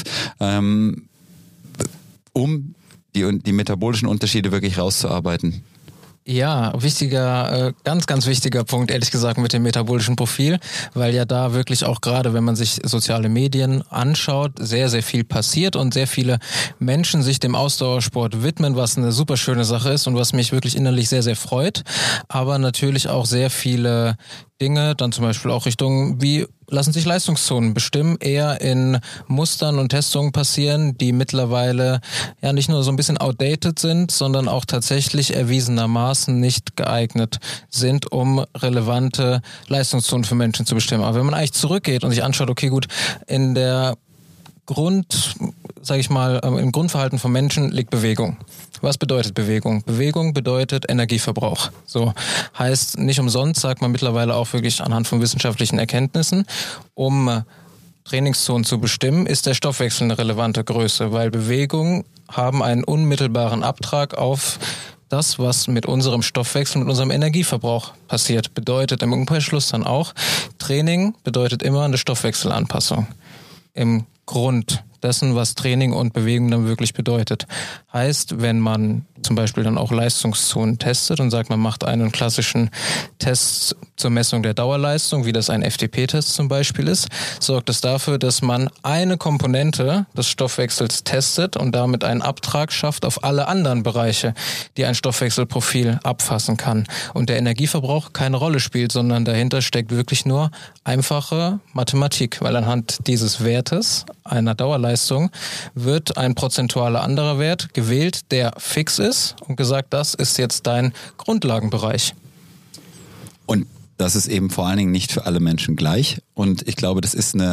um die metabolischen Unterschiede wirklich rauszuarbeiten. Ja, ganz, ganz wichtiger Punkt, ehrlich gesagt, mit dem metabolischen Profil, weil ja da wirklich auch gerade, wenn man sich soziale Medien anschaut, sehr, sehr viel passiert und sehr viele Menschen sich dem Ausdauersport widmen, was eine super schöne Sache ist und was mich wirklich innerlich sehr, sehr freut, aber natürlich auch sehr viele Dinge, dann zum Beispiel auch Richtung, wie lassen sich Leistungszonen bestimmen, eher in Mustern und Testungen passieren, die mittlerweile ja nicht nur so ein bisschen outdated sind, sondern auch tatsächlich erwiesenermaßen nicht geeignet sind, um relevante Leistungszonen für Menschen zu bestimmen. Aber wenn man eigentlich zurückgeht und sich anschaut, okay gut, in der im Grundverhalten von Menschen liegt Bewegung. Was bedeutet Bewegung? Bewegung bedeutet Energieverbrauch. So heißt, nicht umsonst sagt man mittlerweile auch wirklich anhand von wissenschaftlichen Erkenntnissen, um Trainingszonen zu bestimmen, ist der Stoffwechsel eine relevante Größe, weil Bewegungen haben einen unmittelbaren Abtrag auf das, was mit unserem Stoffwechsel, mit unserem Energieverbrauch passiert. Bedeutet im Umkehrschluss dann auch, Training bedeutet immer eine Stoffwechselanpassung. Im Grund dessen, was Training und Bewegung dann wirklich bedeutet. Heißt, wenn man zum Beispiel dann auch Leistungszonen testet und sagt, man macht einen klassischen Test zur Messung der Dauerleistung, wie das ein FTP-Test zum Beispiel ist, sorgt es dafür, dass man eine Komponente des Stoffwechsels testet und damit einen Abtrag schafft auf alle anderen Bereiche, die ein Stoffwechselprofil abfassen kann. Und der Energieverbrauch keine Rolle spielt, sondern dahinter steckt wirklich nur einfache Mathematik, weil anhand dieses Wertes einer Dauerleistung wird ein prozentualer anderer Wert gewählt, der fix ist und gesagt, das ist jetzt dein Grundlagenbereich. Und das ist eben vor allen Dingen nicht für alle Menschen gleich. Und ich glaube, das ist eine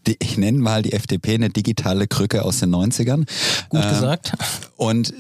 ich nenne mal die FDP eine digitale Krücke aus den 90ern. Gut gesagt. Und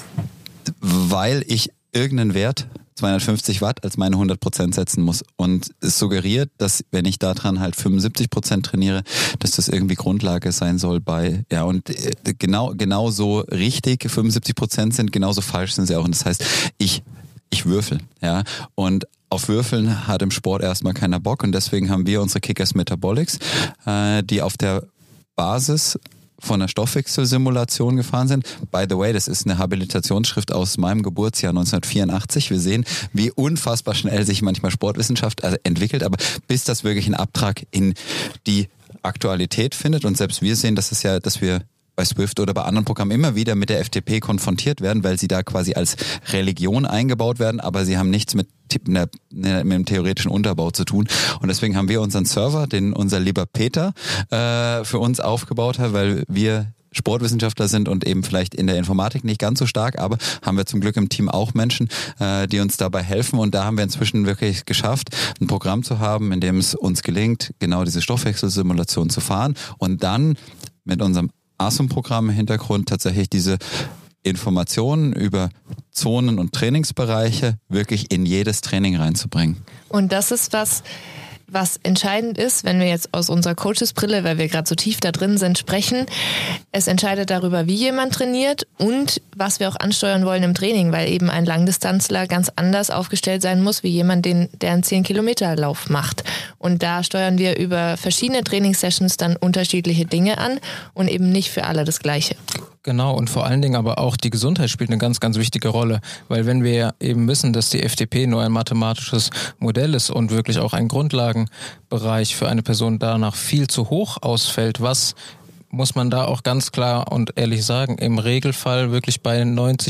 weil ich irgendeinen Wert, 250 Watt, als meine 100% setzen muss. Und es suggeriert, dass wenn ich daran halt 75% trainiere, dass das irgendwie Grundlage sein soll bei, ja, und genau so richtig 75% sind, genauso falsch sind sie auch. Und das heißt, ich würfel, ja. Und auf Würfeln hat im Sport erstmal keiner Bock. Und deswegen haben wir unsere Kickers Metabolics, die auf der Basis von einer Stoffwechselsimulation gefahren sind. By the way, das ist eine Habilitationsschrift aus meinem Geburtsjahr 1984. Wir sehen, wie unfassbar schnell sich manchmal Sportwissenschaft entwickelt, aber bis das wirklich einen Abtrag in die Aktualität findet, und selbst wir sehen, dass wir bei Swift oder bei anderen Programmen immer wieder mit der FDP konfrontiert werden, weil sie da quasi als Religion eingebaut werden, aber sie haben nichts mit dem theoretischen Unterbau zu tun. Und deswegen haben wir unseren Server, den unser lieber Peter für uns aufgebaut hat, weil wir Sportwissenschaftler sind und eben vielleicht in der Informatik nicht ganz so stark, aber haben wir zum Glück im Team auch Menschen, die uns dabei helfen. Und da haben wir inzwischen wirklich geschafft, ein Programm zu haben, in dem es uns gelingt, genau diese Stoffwechselsimulation zu fahren und dann mit unserem ASUM-Programm im Hintergrund tatsächlich diese Informationen über Zonen und Trainingsbereiche wirklich in jedes Training reinzubringen. Und das ist was entscheidend ist, wenn wir jetzt aus unserer Coachesbrille, weil wir gerade so tief da drin sind, sprechen. Es entscheidet darüber, wie jemand trainiert und was wir auch ansteuern wollen im Training, weil eben ein Langdistanzler ganz anders aufgestellt sein muss, wie jemand, der einen 10-Kilometer-Lauf macht. Und da steuern wir über verschiedene Trainingssessions dann unterschiedliche Dinge an und eben nicht für alle das Gleiche. Genau, und vor allen Dingen aber auch die Gesundheit spielt eine ganz, ganz wichtige Rolle, weil wenn wir eben wissen, dass die FDP nur ein mathematisches Modell ist und wirklich auch ein Grundlagenbereich für eine Person danach viel zu hoch ausfällt, was muss man da auch ganz klar und ehrlich sagen, im Regelfall wirklich bei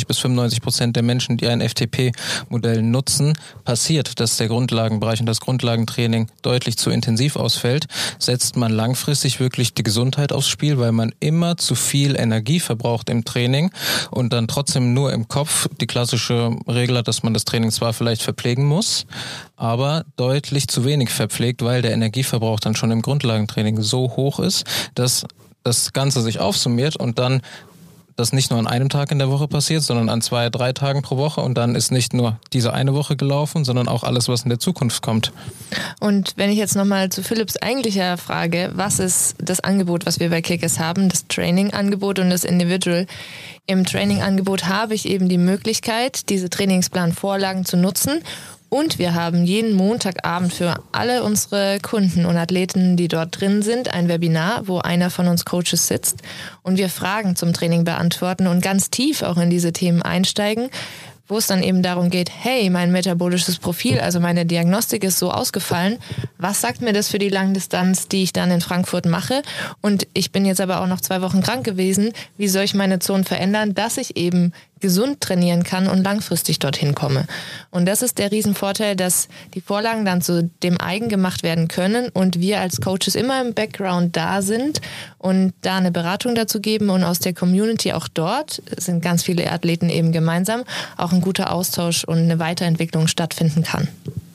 90-95% der Menschen, die ein FDP-Modell nutzen, passiert, dass der Grundlagenbereich und das Grundlagentraining deutlich zu intensiv ausfällt, setzt man langfristig wirklich die Gesundheit aufs Spiel, weil man immer zu viel Energie verbraucht im Training und dann trotzdem nur im Kopf die klassische Regel hat, dass man das Training zwar vielleicht verpflegen muss, aber deutlich zu wenig verpflegt, weil der Energieverbrauch dann schon im Grundlagentraining so hoch ist, dass das Ganze sich aufsummiert und dann das nicht nur an einem Tag in der Woche passiert, sondern an 2-3 Tagen pro Woche und dann ist nicht nur diese eine Woche gelaufen, sondern auch alles, was in der Zukunft kommt. Und wenn ich jetzt nochmal zu Philipps eigentlicher Frage, was ist das Angebot, was wir bei Kickers haben, das Training-Angebot und das Individual? Im Training-Angebot habe ich eben die Möglichkeit, diese Trainingsplan-Vorlagen zu nutzen. Und wir haben jeden Montagabend für alle unsere Kunden und Athleten, die dort drin sind, ein Webinar, wo einer von uns Coaches sitzt und wir Fragen zum Training beantworten und ganz tief auch in diese Themen einsteigen, wo es dann eben darum geht, hey, mein metabolisches Profil, also meine Diagnostik ist so ausgefallen, was sagt mir das für die Langdistanz, die ich dann in Frankfurt mache? Und ich bin jetzt aber auch noch 2 Wochen krank gewesen, wie soll ich meine Zonen verändern, dass ich eben gesund trainieren kann und langfristig dorthin komme. Und das ist der Riesenvorteil, dass die Vorlagen dann zu dem eigen gemacht werden können und wir als Coaches immer im Background da sind und da eine Beratung dazu geben und aus der Community auch dort, sind ganz viele Athleten eben gemeinsam, auch ein guter Austausch und eine Weiterentwicklung stattfinden kann.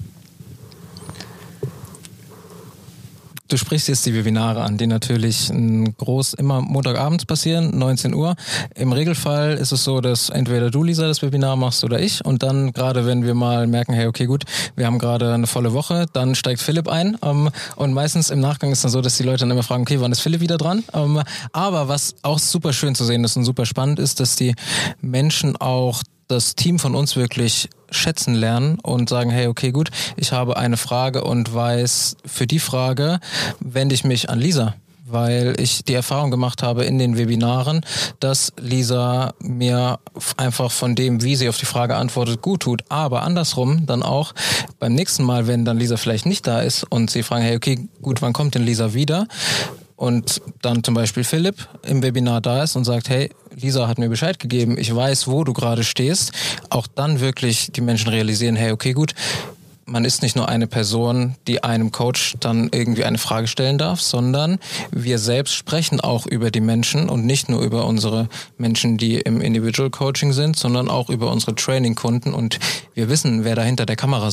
Du sprichst jetzt die Webinare an, die natürlich immer Montagabends passieren, 19 Uhr. Im Regelfall ist es so, dass entweder du, Lisa, das Webinar machst oder ich. Und dann gerade, wenn wir mal merken, hey, okay, gut, wir haben gerade eine volle Woche, dann steigt Philipp ein. Und meistens im Nachgang ist es dann so, dass die Leute dann immer fragen, okay, wann ist Philipp wieder dran? Aber was auch super schön zu sehen ist und super spannend ist, dass die Menschen auch das Team von uns wirklich schätzen lernen und sagen, hey, okay, gut, ich habe eine Frage und weiß, für die Frage wende ich mich an Lisa, weil ich die Erfahrung gemacht habe in den Webinaren, dass Lisa mir einfach von dem, wie sie auf die Frage antwortet, gut tut, aber andersrum dann auch beim nächsten Mal, wenn dann Lisa vielleicht nicht da ist und sie fragen, hey, okay, gut, wann kommt denn Lisa wieder? Und dann zum Beispiel Philipp im Webinar da ist und sagt, hey, Lisa hat mir Bescheid gegeben, ich weiß, wo du gerade stehst. Auch dann wirklich die Menschen realisieren, hey, okay, gut, man ist nicht nur eine Person, die einem Coach dann irgendwie eine Frage stellen darf, sondern wir selbst sprechen auch über die Menschen und nicht nur über unsere Menschen, die im Individual Coaching sind, sondern auch über unsere Training-Kunden und wir wissen, wer da hinter der Kamera sitzt.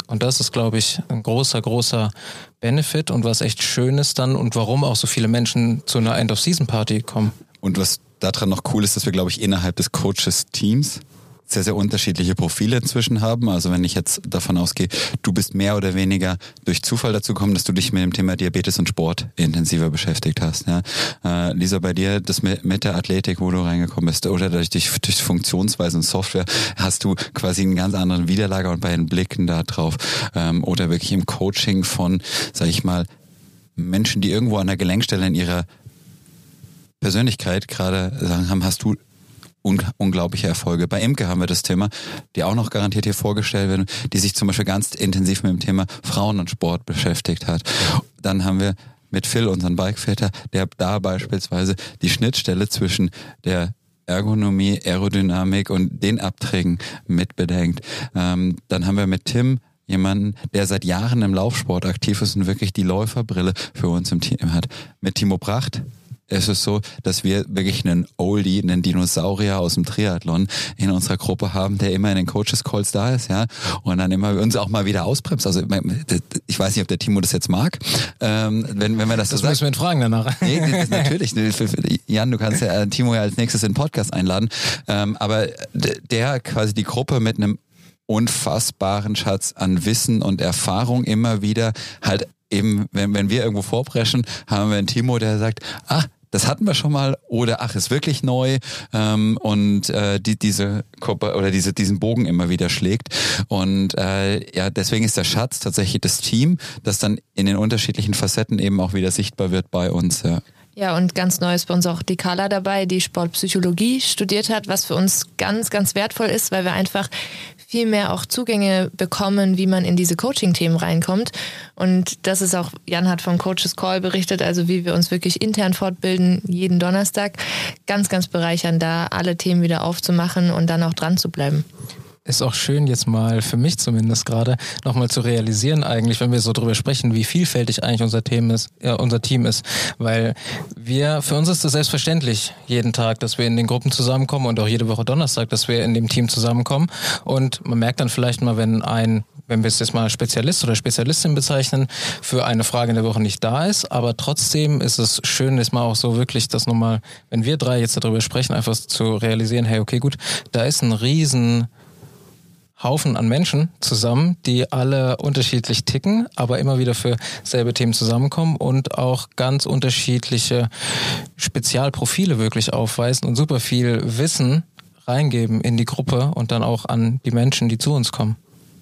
Und das ist, glaube ich, ein großer, großer Benefit und was echt schön ist dann und warum auch so viele Menschen zu einer End-of-Season-Party kommen. Und was daran noch cool ist, dass wir, glaube ich, innerhalb des Coaches-Teams sehr, sehr unterschiedliche Profile inzwischen haben. Also wenn ich jetzt davon ausgehe, du bist mehr oder weniger durch Zufall dazu gekommen, dass du dich mit dem Thema Diabetes und Sport intensiver beschäftigt hast. Ja? Lisa, bei dir, das mit der Athletik, wo du reingekommen bist, oder durch Funktionsweise und Software, hast du quasi einen ganz anderen Widerlager und bei den Blicken da drauf. Oder wirklich im Coaching von, sag ich mal, Menschen, die irgendwo an der Gelenkstelle in ihrer Persönlichkeit gerade sagen haben, hast du unglaubliche Erfolge. Bei Imke haben wir das Thema, die auch noch garantiert hier vorgestellt werden, die sich zum Beispiel ganz intensiv mit dem Thema Frauen und Sport beschäftigt hat. Dann haben wir mit Phil, unseren Bikeväter, der da beispielsweise die Schnittstelle zwischen der Ergonomie, Aerodynamik und den Abträgen mitbedenkt. Dann haben wir mit Tim jemanden, der seit Jahren im Laufsport aktiv ist und wirklich die Läuferbrille für uns im Team hat. Mit Timo Bracht ist es so, dass wir wirklich einen Oldie, einen Dinosaurier aus dem Triathlon in unserer Gruppe haben, der immer in den Coaches Calls da ist, ja, und dann immer uns auch mal wieder ausbremst. Also ich weiß nicht, ob der Timo das jetzt mag, wenn wir das so sagen. Das müssen wir ihn fragen danach. Nee, natürlich. Jan, du kannst ja Timo ja als nächstes in den Podcast einladen. Aber der quasi die Gruppe mit einem unfassbaren Schatz an Wissen und Erfahrung immer wieder halt eben, wenn wir irgendwo vorpreschen, haben wir einen Timo, der sagt, das hatten wir schon mal oder ist wirklich neu und diese Gruppe oder diesen Bogen immer wieder schlägt und deswegen ist der Schatz tatsächlich das Team, das dann in den unterschiedlichen Facetten eben auch wieder sichtbar wird bei uns. Ja. Ja, und ganz neu ist bei uns auch die Carla dabei, die Sportpsychologie studiert hat, was für uns ganz, ganz wertvoll ist, weil wir einfach viel mehr auch Zugänge bekommen, wie man in diese Coaching-Themen reinkommt. Und das ist auch, Jan hat vom Coaches Call berichtet, also wie wir uns wirklich intern fortbilden, jeden Donnerstag. Ganz, ganz bereichernd, da alle Themen wieder aufzumachen und dann auch dran zu bleiben. Ist auch schön jetzt mal, für mich zumindest gerade, nochmal zu realisieren eigentlich, wenn wir so drüber sprechen, wie vielfältig eigentlich unser Team ist, weil für uns ist es selbstverständlich jeden Tag, dass wir in den Gruppen zusammenkommen und auch jede Woche Donnerstag, dass wir in dem Team zusammenkommen und man merkt dann vielleicht mal, wenn wir es jetzt mal Spezialist oder Spezialistin bezeichnen, für eine Frage in der Woche nicht da ist, aber trotzdem ist es schön, ist mal auch so wirklich, das nochmal, wenn wir drei jetzt darüber sprechen, einfach zu realisieren, hey, okay, gut, da ist ein riesen Haufen an Menschen zusammen, die alle unterschiedlich ticken, aber immer wieder für selbe Themen zusammenkommen und auch ganz unterschiedliche Spezialprofile wirklich aufweisen und super viel Wissen reingeben in die Gruppe und dann auch an die Menschen, die zu uns kommen.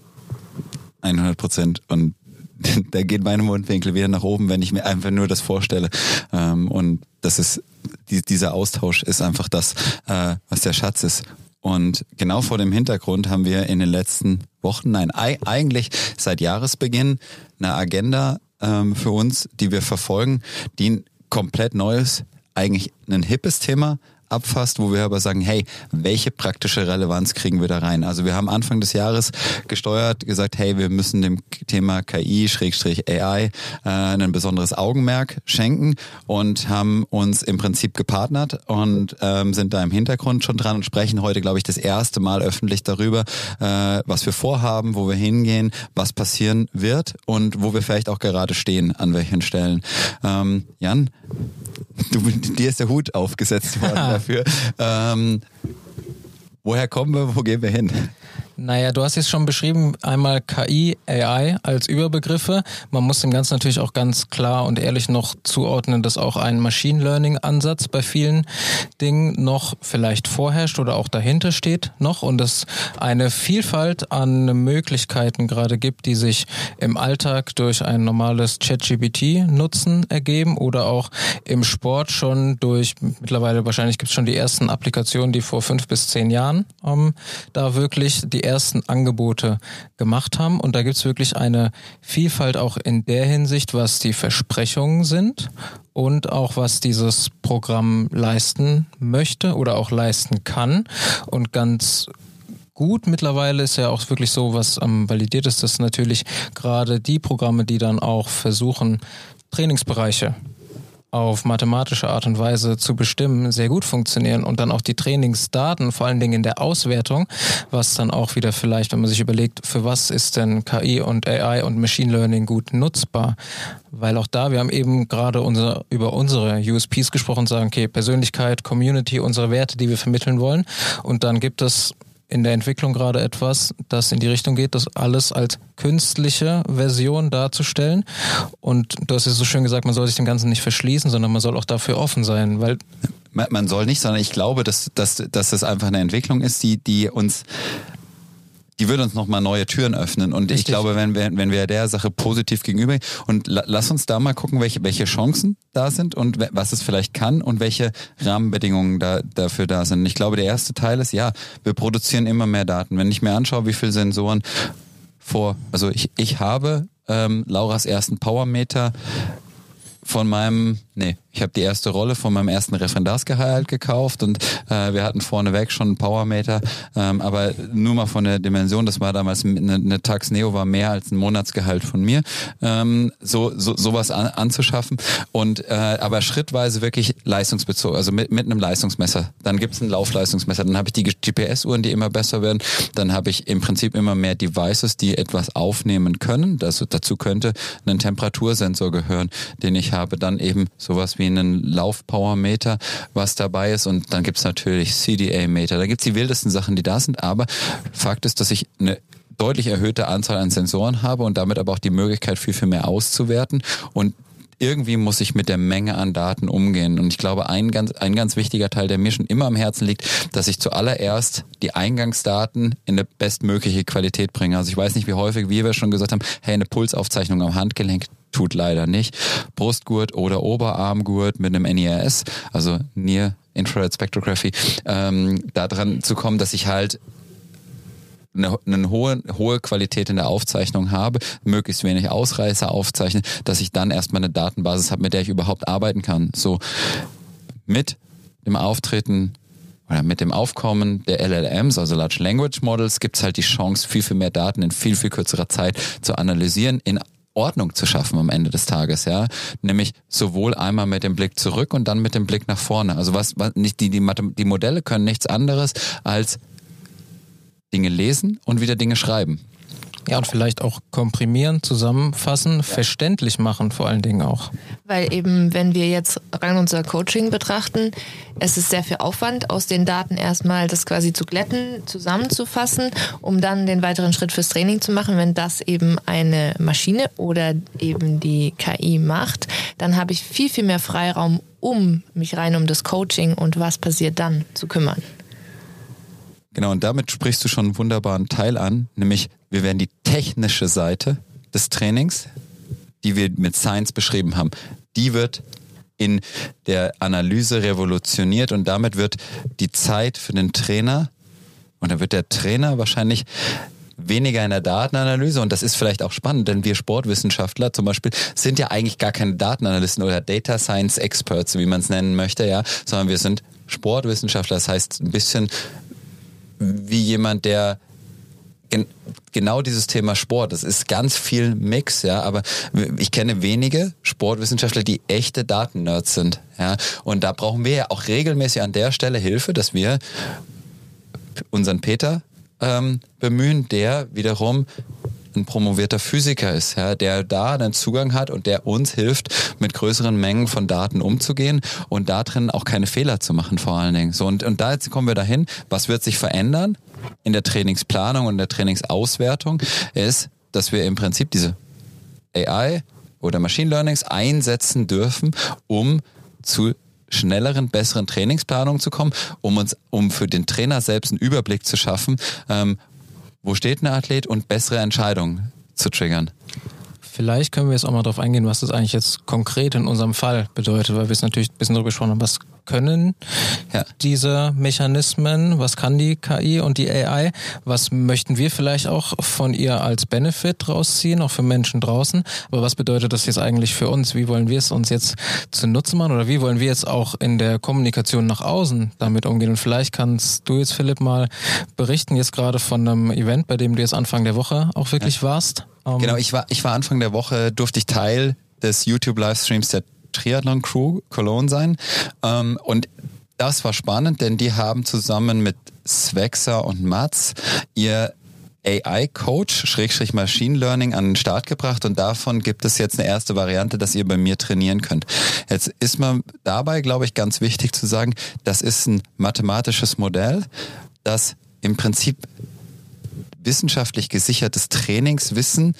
100%. Und da geht meine Mundwinkel wieder nach oben, wenn ich mir einfach nur das vorstelle. Und das ist, dieser Austausch ist einfach das, was der Schatz ist. Und genau vor dem Hintergrund haben wir in den letzten Wochen, eigentlich seit Jahresbeginn, eine Agenda für uns, die wir verfolgen, die ein komplett neues, eigentlich ein hippes Thema abfasst, wo wir aber sagen, hey, welche praktische Relevanz kriegen wir da rein? Also wir haben Anfang des Jahres gesagt, hey, wir müssen dem Thema KI/AI ein besonderes Augenmerk schenken und haben uns im Prinzip gepartnert und sind da im Hintergrund schon dran und sprechen heute, glaube ich, das erste Mal öffentlich darüber, was wir vorhaben, wo wir hingehen, was passieren wird und wo wir vielleicht auch gerade stehen, an welchen Stellen. Jan, dir ist der Hut aufgesetzt worden dafür. Woher kommen wir, wo gehen wir hin? Naja, du hast jetzt schon beschrieben, einmal KI, AI als Überbegriffe. Man muss dem Ganzen natürlich auch ganz klar und ehrlich noch zuordnen, dass auch ein Machine Learning Ansatz bei vielen Dingen noch vielleicht vorherrscht oder auch dahinter steht noch und es eine Vielfalt an Möglichkeiten gerade gibt, die sich im Alltag durch ein normales ChatGPT-Nutzen ergeben oder auch im Sport schon durch, mittlerweile wahrscheinlich gibt es schon die ersten Applikationen, die vor 5 bis 10 Jahren da wirklich die ersten Angebote gemacht haben und da gibt es wirklich eine Vielfalt auch in der Hinsicht, was die Versprechungen sind und auch was dieses Programm leisten möchte oder auch leisten kann und ganz gut mittlerweile ist ja auch wirklich so, was validiert ist, dass natürlich gerade die Programme, die dann auch versuchen, Trainingsbereiche auf mathematische Art und Weise zu bestimmen, sehr gut funktionieren und dann auch die Trainingsdaten, vor allen Dingen in der Auswertung, was dann auch wieder vielleicht, wenn man sich überlegt, für was ist denn KI und AI und Machine Learning gut nutzbar? Weil auch da, wir haben eben gerade über unsere USPs gesprochen, sagen, okay, Persönlichkeit, Community, unsere Werte, die wir vermitteln wollen, und dann gibt es in der Entwicklung gerade etwas, das in die Richtung geht, das alles als künstliche Version darzustellen. Und du hast es so schön gesagt, man soll sich dem Ganzen nicht verschließen, sondern man soll auch dafür offen sein, weil man soll nicht, sondern ich glaube, dass das einfach eine Entwicklung ist, die würde uns nochmal neue Türen öffnen. Und richtig. Ich glaube, wenn wir der Sache positiv gegenüber, und lass uns da mal gucken, welche Chancen da sind und was es vielleicht kann und welche Rahmenbedingungen dafür da sind. Und ich glaube, der erste Teil ist, ja, wir produzieren immer mehr Daten. Wenn ich mir anschaue, wie viele Sensoren also ich habe Lauras ersten Powermeter ich habe die erste Rolle von meinem ersten Referendarsgehalt gekauft und wir hatten vorneweg schon einen Powermeter, aber nur mal von der Dimension, das war damals eine Tax Neo, war mehr als ein Monatsgehalt von mir, sowas anzuschaffen und aber schrittweise wirklich leistungsbezogen, also mit einem Leistungsmesser. Dann gibt's ein Laufleistungsmesser, dann habe ich die GPS-Uhren, die immer besser werden, dann habe ich im Prinzip immer mehr Devices, die etwas aufnehmen können. Dazu könnte ein Temperatursensor gehören, den ich habe, dann eben sowas wie einen Laufpowermeter, was dabei ist, und dann gibt's natürlich CDA-Meter, da gibt's die wildesten Sachen, die da sind, aber Fakt ist, dass ich eine deutlich erhöhte Anzahl an Sensoren habe und damit aber auch die Möglichkeit, viel, viel mehr auszuwerten, und irgendwie muss ich mit der Menge an Daten umgehen. Und ich glaube, ein ganz wichtiger Teil, der mir schon immer am Herzen liegt, dass ich zuallererst die Eingangsdaten in eine bestmögliche Qualität bringe. Also ich weiß nicht, wie häufig wir schon gesagt haben, hey, eine Pulsaufzeichnung am Handgelenk tut leider nicht. Brustgurt oder Oberarmgurt mit einem NIRS, also Near Infrared Spectrography, da dran zu kommen, dass ich halt eine hohe Qualität in der Aufzeichnung habe, möglichst wenig Ausreißer aufzeichne, dass ich dann erstmal eine Datenbasis habe, mit der ich überhaupt arbeiten kann. So mit dem Auftreten oder mit dem Aufkommen der LLMs, also Large Language Models, gibt es halt die Chance, viel, viel mehr Daten in viel, viel kürzerer Zeit zu analysieren, in Ordnung zu schaffen am Ende des Tages, ja, nämlich sowohl einmal mit dem Blick zurück und dann mit dem Blick nach vorne. Also was nicht die Modelle können nichts anderes als Dinge lesen und wieder Dinge schreiben. Ja, und vielleicht auch komprimieren, zusammenfassen, verständlich machen vor allen Dingen auch. Weil eben, wenn wir jetzt rein unser Coaching betrachten, es ist sehr viel Aufwand, aus den Daten erstmal das quasi zu glätten, zusammenzufassen, um dann den weiteren Schritt fürs Training zu machen. Wenn das eben eine Maschine oder eben die KI macht, dann habe ich viel, viel mehr Freiraum, um mich rein um das Coaching und was passiert dann zu kümmern. Genau, und damit sprichst du schon einen wunderbaren Teil an, nämlich wir werden die technische Seite des Trainings, die wir mit Science beschrieben haben, die wird in der Analyse revolutioniert, und damit wird die Zeit für den Trainer, und da wird der Trainer wahrscheinlich weniger in der Datenanalyse, und das ist vielleicht auch spannend, denn wir Sportwissenschaftler zum Beispiel sind ja eigentlich gar keine Datenanalysten oder Data Science Experts, wie man es nennen möchte, ja, sondern wir sind Sportwissenschaftler, das heißt ein bisschen wie jemand, der genau dieses Thema Sport, das ist ganz viel Mix, ja, aber ich kenne wenige Sportwissenschaftler, die echte Datennerds sind, ja, und da brauchen wir ja auch regelmäßig an der Stelle Hilfe, dass wir unseren Peter bemühen, der wiederum ein promovierter Physiker ist, ja, der da einen Zugang hat und der uns hilft, mit größeren Mengen von Daten umzugehen und da drin auch keine Fehler zu machen vor allen Dingen. So, und da jetzt kommen wir dahin, was wird sich verändern in der Trainingsplanung und der Trainingsauswertung, ist, dass wir im Prinzip diese AI oder Machine Learnings einsetzen dürfen, um zu schnelleren, besseren Trainingsplanungen zu kommen, um für den Trainer selbst einen Überblick zu schaffen, wo steht ein Athlet, und bessere Entscheidungen zu triggern. Vielleicht können wir jetzt auch mal darauf eingehen, was das eigentlich jetzt konkret in unserem Fall bedeutet, weil wir es natürlich ein bisschen darüber gesprochen haben, was können diese Mechanismen, was kann die KI und die AI, was möchten wir vielleicht auch von ihr als Benefit rausziehen, auch für Menschen draußen, aber was bedeutet das jetzt eigentlich für uns, wie wollen wir es uns jetzt zunutze machen oder wie wollen wir jetzt auch in der Kommunikation nach außen damit umgehen, und vielleicht kannst du jetzt, Philipp, mal berichten, jetzt gerade von einem Event, bei dem du jetzt Anfang der Woche auch wirklich warst. Genau, ich war Anfang der Woche, durfte ich Teil des YouTube-Livestreams der Triathlon Crew Cologne sein. Und das war spannend, denn die haben zusammen mit Svexa und Mats ihr AI-Coach, / Machine Learning an den Start gebracht und davon gibt es jetzt eine erste Variante, dass ihr bei mir trainieren könnt. Jetzt ist man dabei, glaube ich, ganz wichtig zu sagen, das ist ein mathematisches Modell, das im Prinzip wissenschaftlich gesichertes Trainingswissen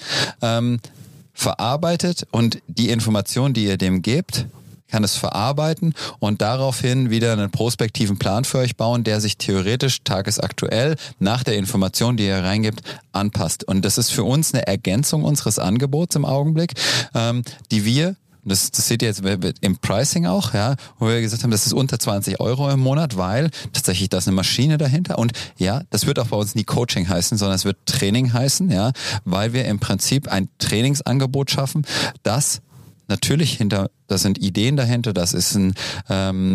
verarbeitet und die Information, die ihr dem gebt, kann es verarbeiten und daraufhin wieder einen prospektiven Plan für euch bauen, der sich theoretisch tagesaktuell nach der Information, die ihr reingibt, anpasst. Und das ist für uns eine Ergänzung unseres Angebots im Augenblick, die wir, das seht ihr jetzt im Pricing auch, ja, wo wir gesagt haben, das ist unter 20 € im Monat, weil tatsächlich da ist eine Maschine dahinter und ja, das wird auch bei uns nie Coaching heißen, sondern es wird Training heißen, ja, weil wir im Prinzip ein Trainingsangebot schaffen, das natürlich da sind Ideen dahinter, das ist habe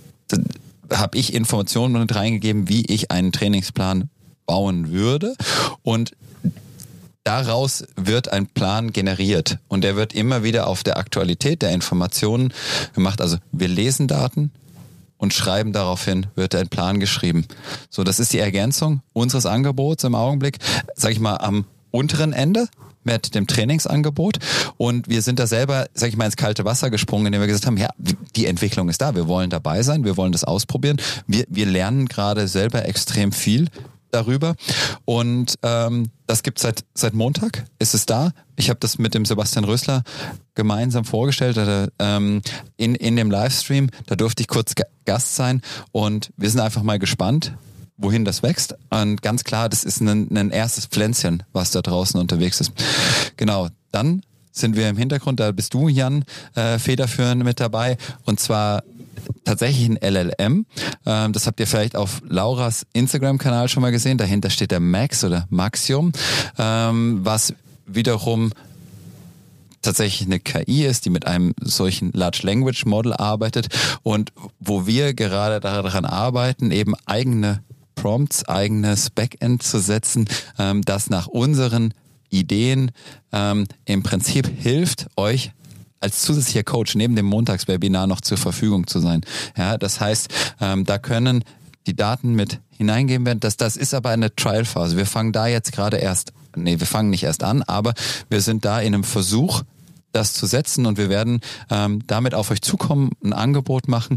ich Informationen mit reingegeben, wie ich einen Trainingsplan bauen würde und daraus wird ein Plan generiert und der wird immer wieder auf der Aktualität der Informationen gemacht. Also wir lesen Daten und schreiben daraufhin, wird ein Plan geschrieben. So, das ist die Ergänzung unseres Angebots im Augenblick, sag ich mal, am unteren Ende mit dem Trainingsangebot und wir sind da selber, sag ich mal, ins kalte Wasser gesprungen, indem wir gesagt haben, ja, die Entwicklung ist da, wir wollen dabei sein, wir wollen das ausprobieren, wir lernen gerade selber extrem viel darüber und das gibt's seit Montag, ist es da. Ich habe das mit dem Sebastian Rösler gemeinsam vorgestellt, in dem Livestream, da durfte ich kurz Gast sein und wir sind einfach mal gespannt, wohin das wächst. Und ganz klar, das ist ein erstes Pflänzchen, was da draußen unterwegs ist. Genau, dann sind wir im Hintergrund, da bist du, Jan, federführend mit dabei. Und zwar tatsächlich ein LLM. Das habt ihr vielleicht auf Lauras Instagram-Kanal schon mal gesehen. Dahinter steht der Max oder Maxium, was wiederum tatsächlich eine KI ist, die mit einem solchen Large Language Model arbeitet und wo wir gerade daran arbeiten, eben eigene Prompts, eigenes Backend zu setzen, das nach unseren Ideen im Prinzip hilft, euch als zusätzlicher Coach neben dem Montagswebinar noch zur Verfügung zu sein. Ja, das heißt, da können die Daten mit hineingeben werden. Das ist aber eine Trial-Phase. Wir fangen da jetzt gerade wir fangen nicht erst an, aber wir sind da in einem Versuch, das zu setzen und wir werden damit auf euch zukommen, ein Angebot machen,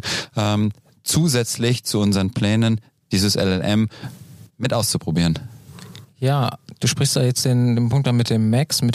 zusätzlich zu unseren Plänen, dieses LLM mit auszuprobieren. Ja, du sprichst da jetzt den Punkt an mit dem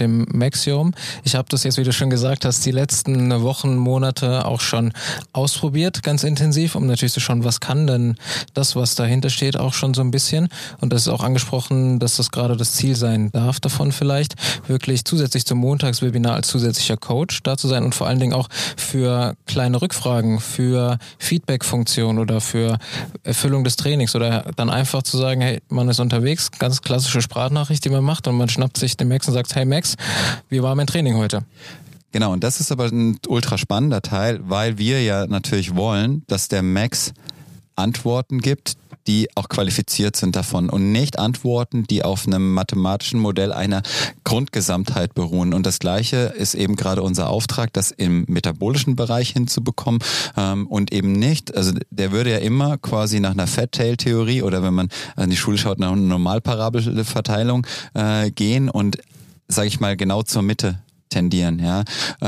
Maxium. Ich habe das jetzt, wie du schon gesagt hast, die letzten Wochen, Monate auch schon ausprobiert, ganz intensiv, um natürlich zu schauen, was kann denn das, was dahinter steht, auch schon so ein bisschen. Und das ist auch angesprochen, dass das gerade das Ziel sein darf davon vielleicht, wirklich zusätzlich zum Montagswebinar als zusätzlicher Coach da zu sein und vor allen Dingen auch für kleine Rückfragen, für Feedback-Funktion oder für Erfüllung des Trainings oder dann einfach zu sagen, hey, man ist unterwegs, ganz klassische Sprachnachricht, die man macht und man schnappt sich den Max und sagt, hey Max, wie war mein Training heute? Genau, und das ist aber ein ultra spannender Teil, weil wir ja natürlich wollen, dass der Max Antworten gibt, die auch qualifiziert sind davon und nicht Antworten, die auf einem mathematischen Modell einer Grundgesamtheit beruhen. Und das Gleiche ist eben gerade unser Auftrag, das im metabolischen Bereich hinzubekommen und eben nicht, also der würde ja immer quasi nach einer Fat-Tail-Theorie oder wenn man an die Schule schaut, nach einer Normalparabelverteilung gehen und, sage ich mal, genau zur Mitte tendieren, ja.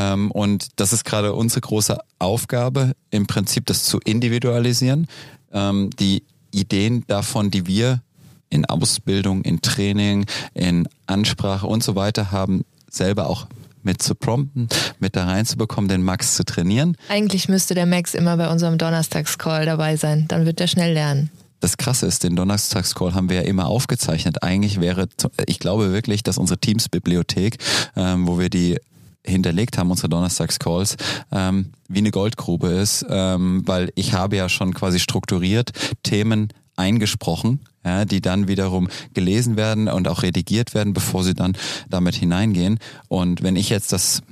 Und das ist gerade unsere große Aufgabe, im Prinzip das zu individualisieren, die Ideen davon, die wir in Ausbildung, in Training, in Ansprache und so weiter haben, selber auch mit zu prompten, mit da reinzubekommen, den Max zu trainieren. Eigentlich müsste der Max immer bei unserem Donnerstagscall dabei sein, dann wird er schnell lernen. Das Krasse ist, den Donnerstagscall haben wir ja immer aufgezeichnet. Eigentlich wäre, ich glaube wirklich, dass unsere Teams-Bibliothek, wo wir die hinterlegt haben, unsere Donnerstagscalls, wie eine Goldgrube ist, weil ich habe ja schon quasi strukturiert Themen eingesprochen, ja, die dann wiederum gelesen werden und auch redigiert werden, bevor sie dann damit hineingehen. Und wenn ich jetzt das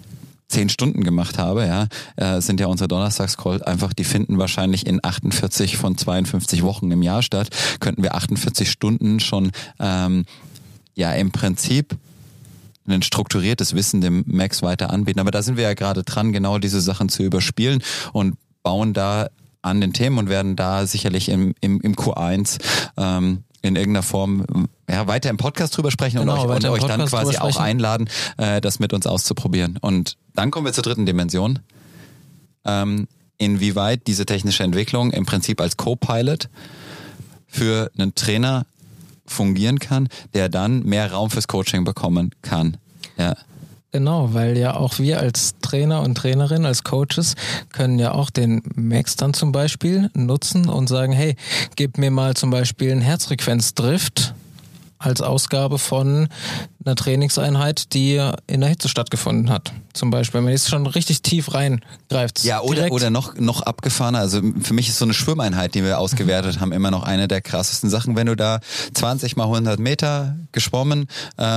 10 Stunden gemacht habe, ja, sind ja unsere Donnerstagscall einfach, die finden wahrscheinlich in 48 von 52 Wochen im Jahr statt, könnten wir 48 Stunden schon im Prinzip ein strukturiertes Wissen dem Max weiter anbieten. Aber da sind wir ja gerade dran, genau diese Sachen zu überspielen und bauen da an den Themen und werden da sicherlich im Q1 in irgendeiner Form weiter im Podcast drüber sprechen und euch dann quasi auch einladen, das mit uns auszuprobieren. Und dann kommen wir zur dritten Dimension. Inwieweit diese technische Entwicklung im Prinzip als Co-Pilot für einen Trainer fungieren kann, der dann mehr Raum fürs Coaching bekommen kann. Ja. Genau, weil ja auch wir als Trainer und Trainerin, als Coaches, können ja auch den Max dann zum Beispiel nutzen und sagen, hey, gib mir mal zum Beispiel einen Herzfrequenzdrift als Ausgabe von einer Trainingseinheit, die in der Hitze stattgefunden hat. Zum Beispiel, wenn man jetzt schon richtig tief reingreift. Ja, oder noch abgefahrener. Also für mich ist so eine Schwimmeinheit, die wir ausgewertet haben, immer noch eine der krassesten Sachen. Wenn du da 20 mal 100 Meter geschwommen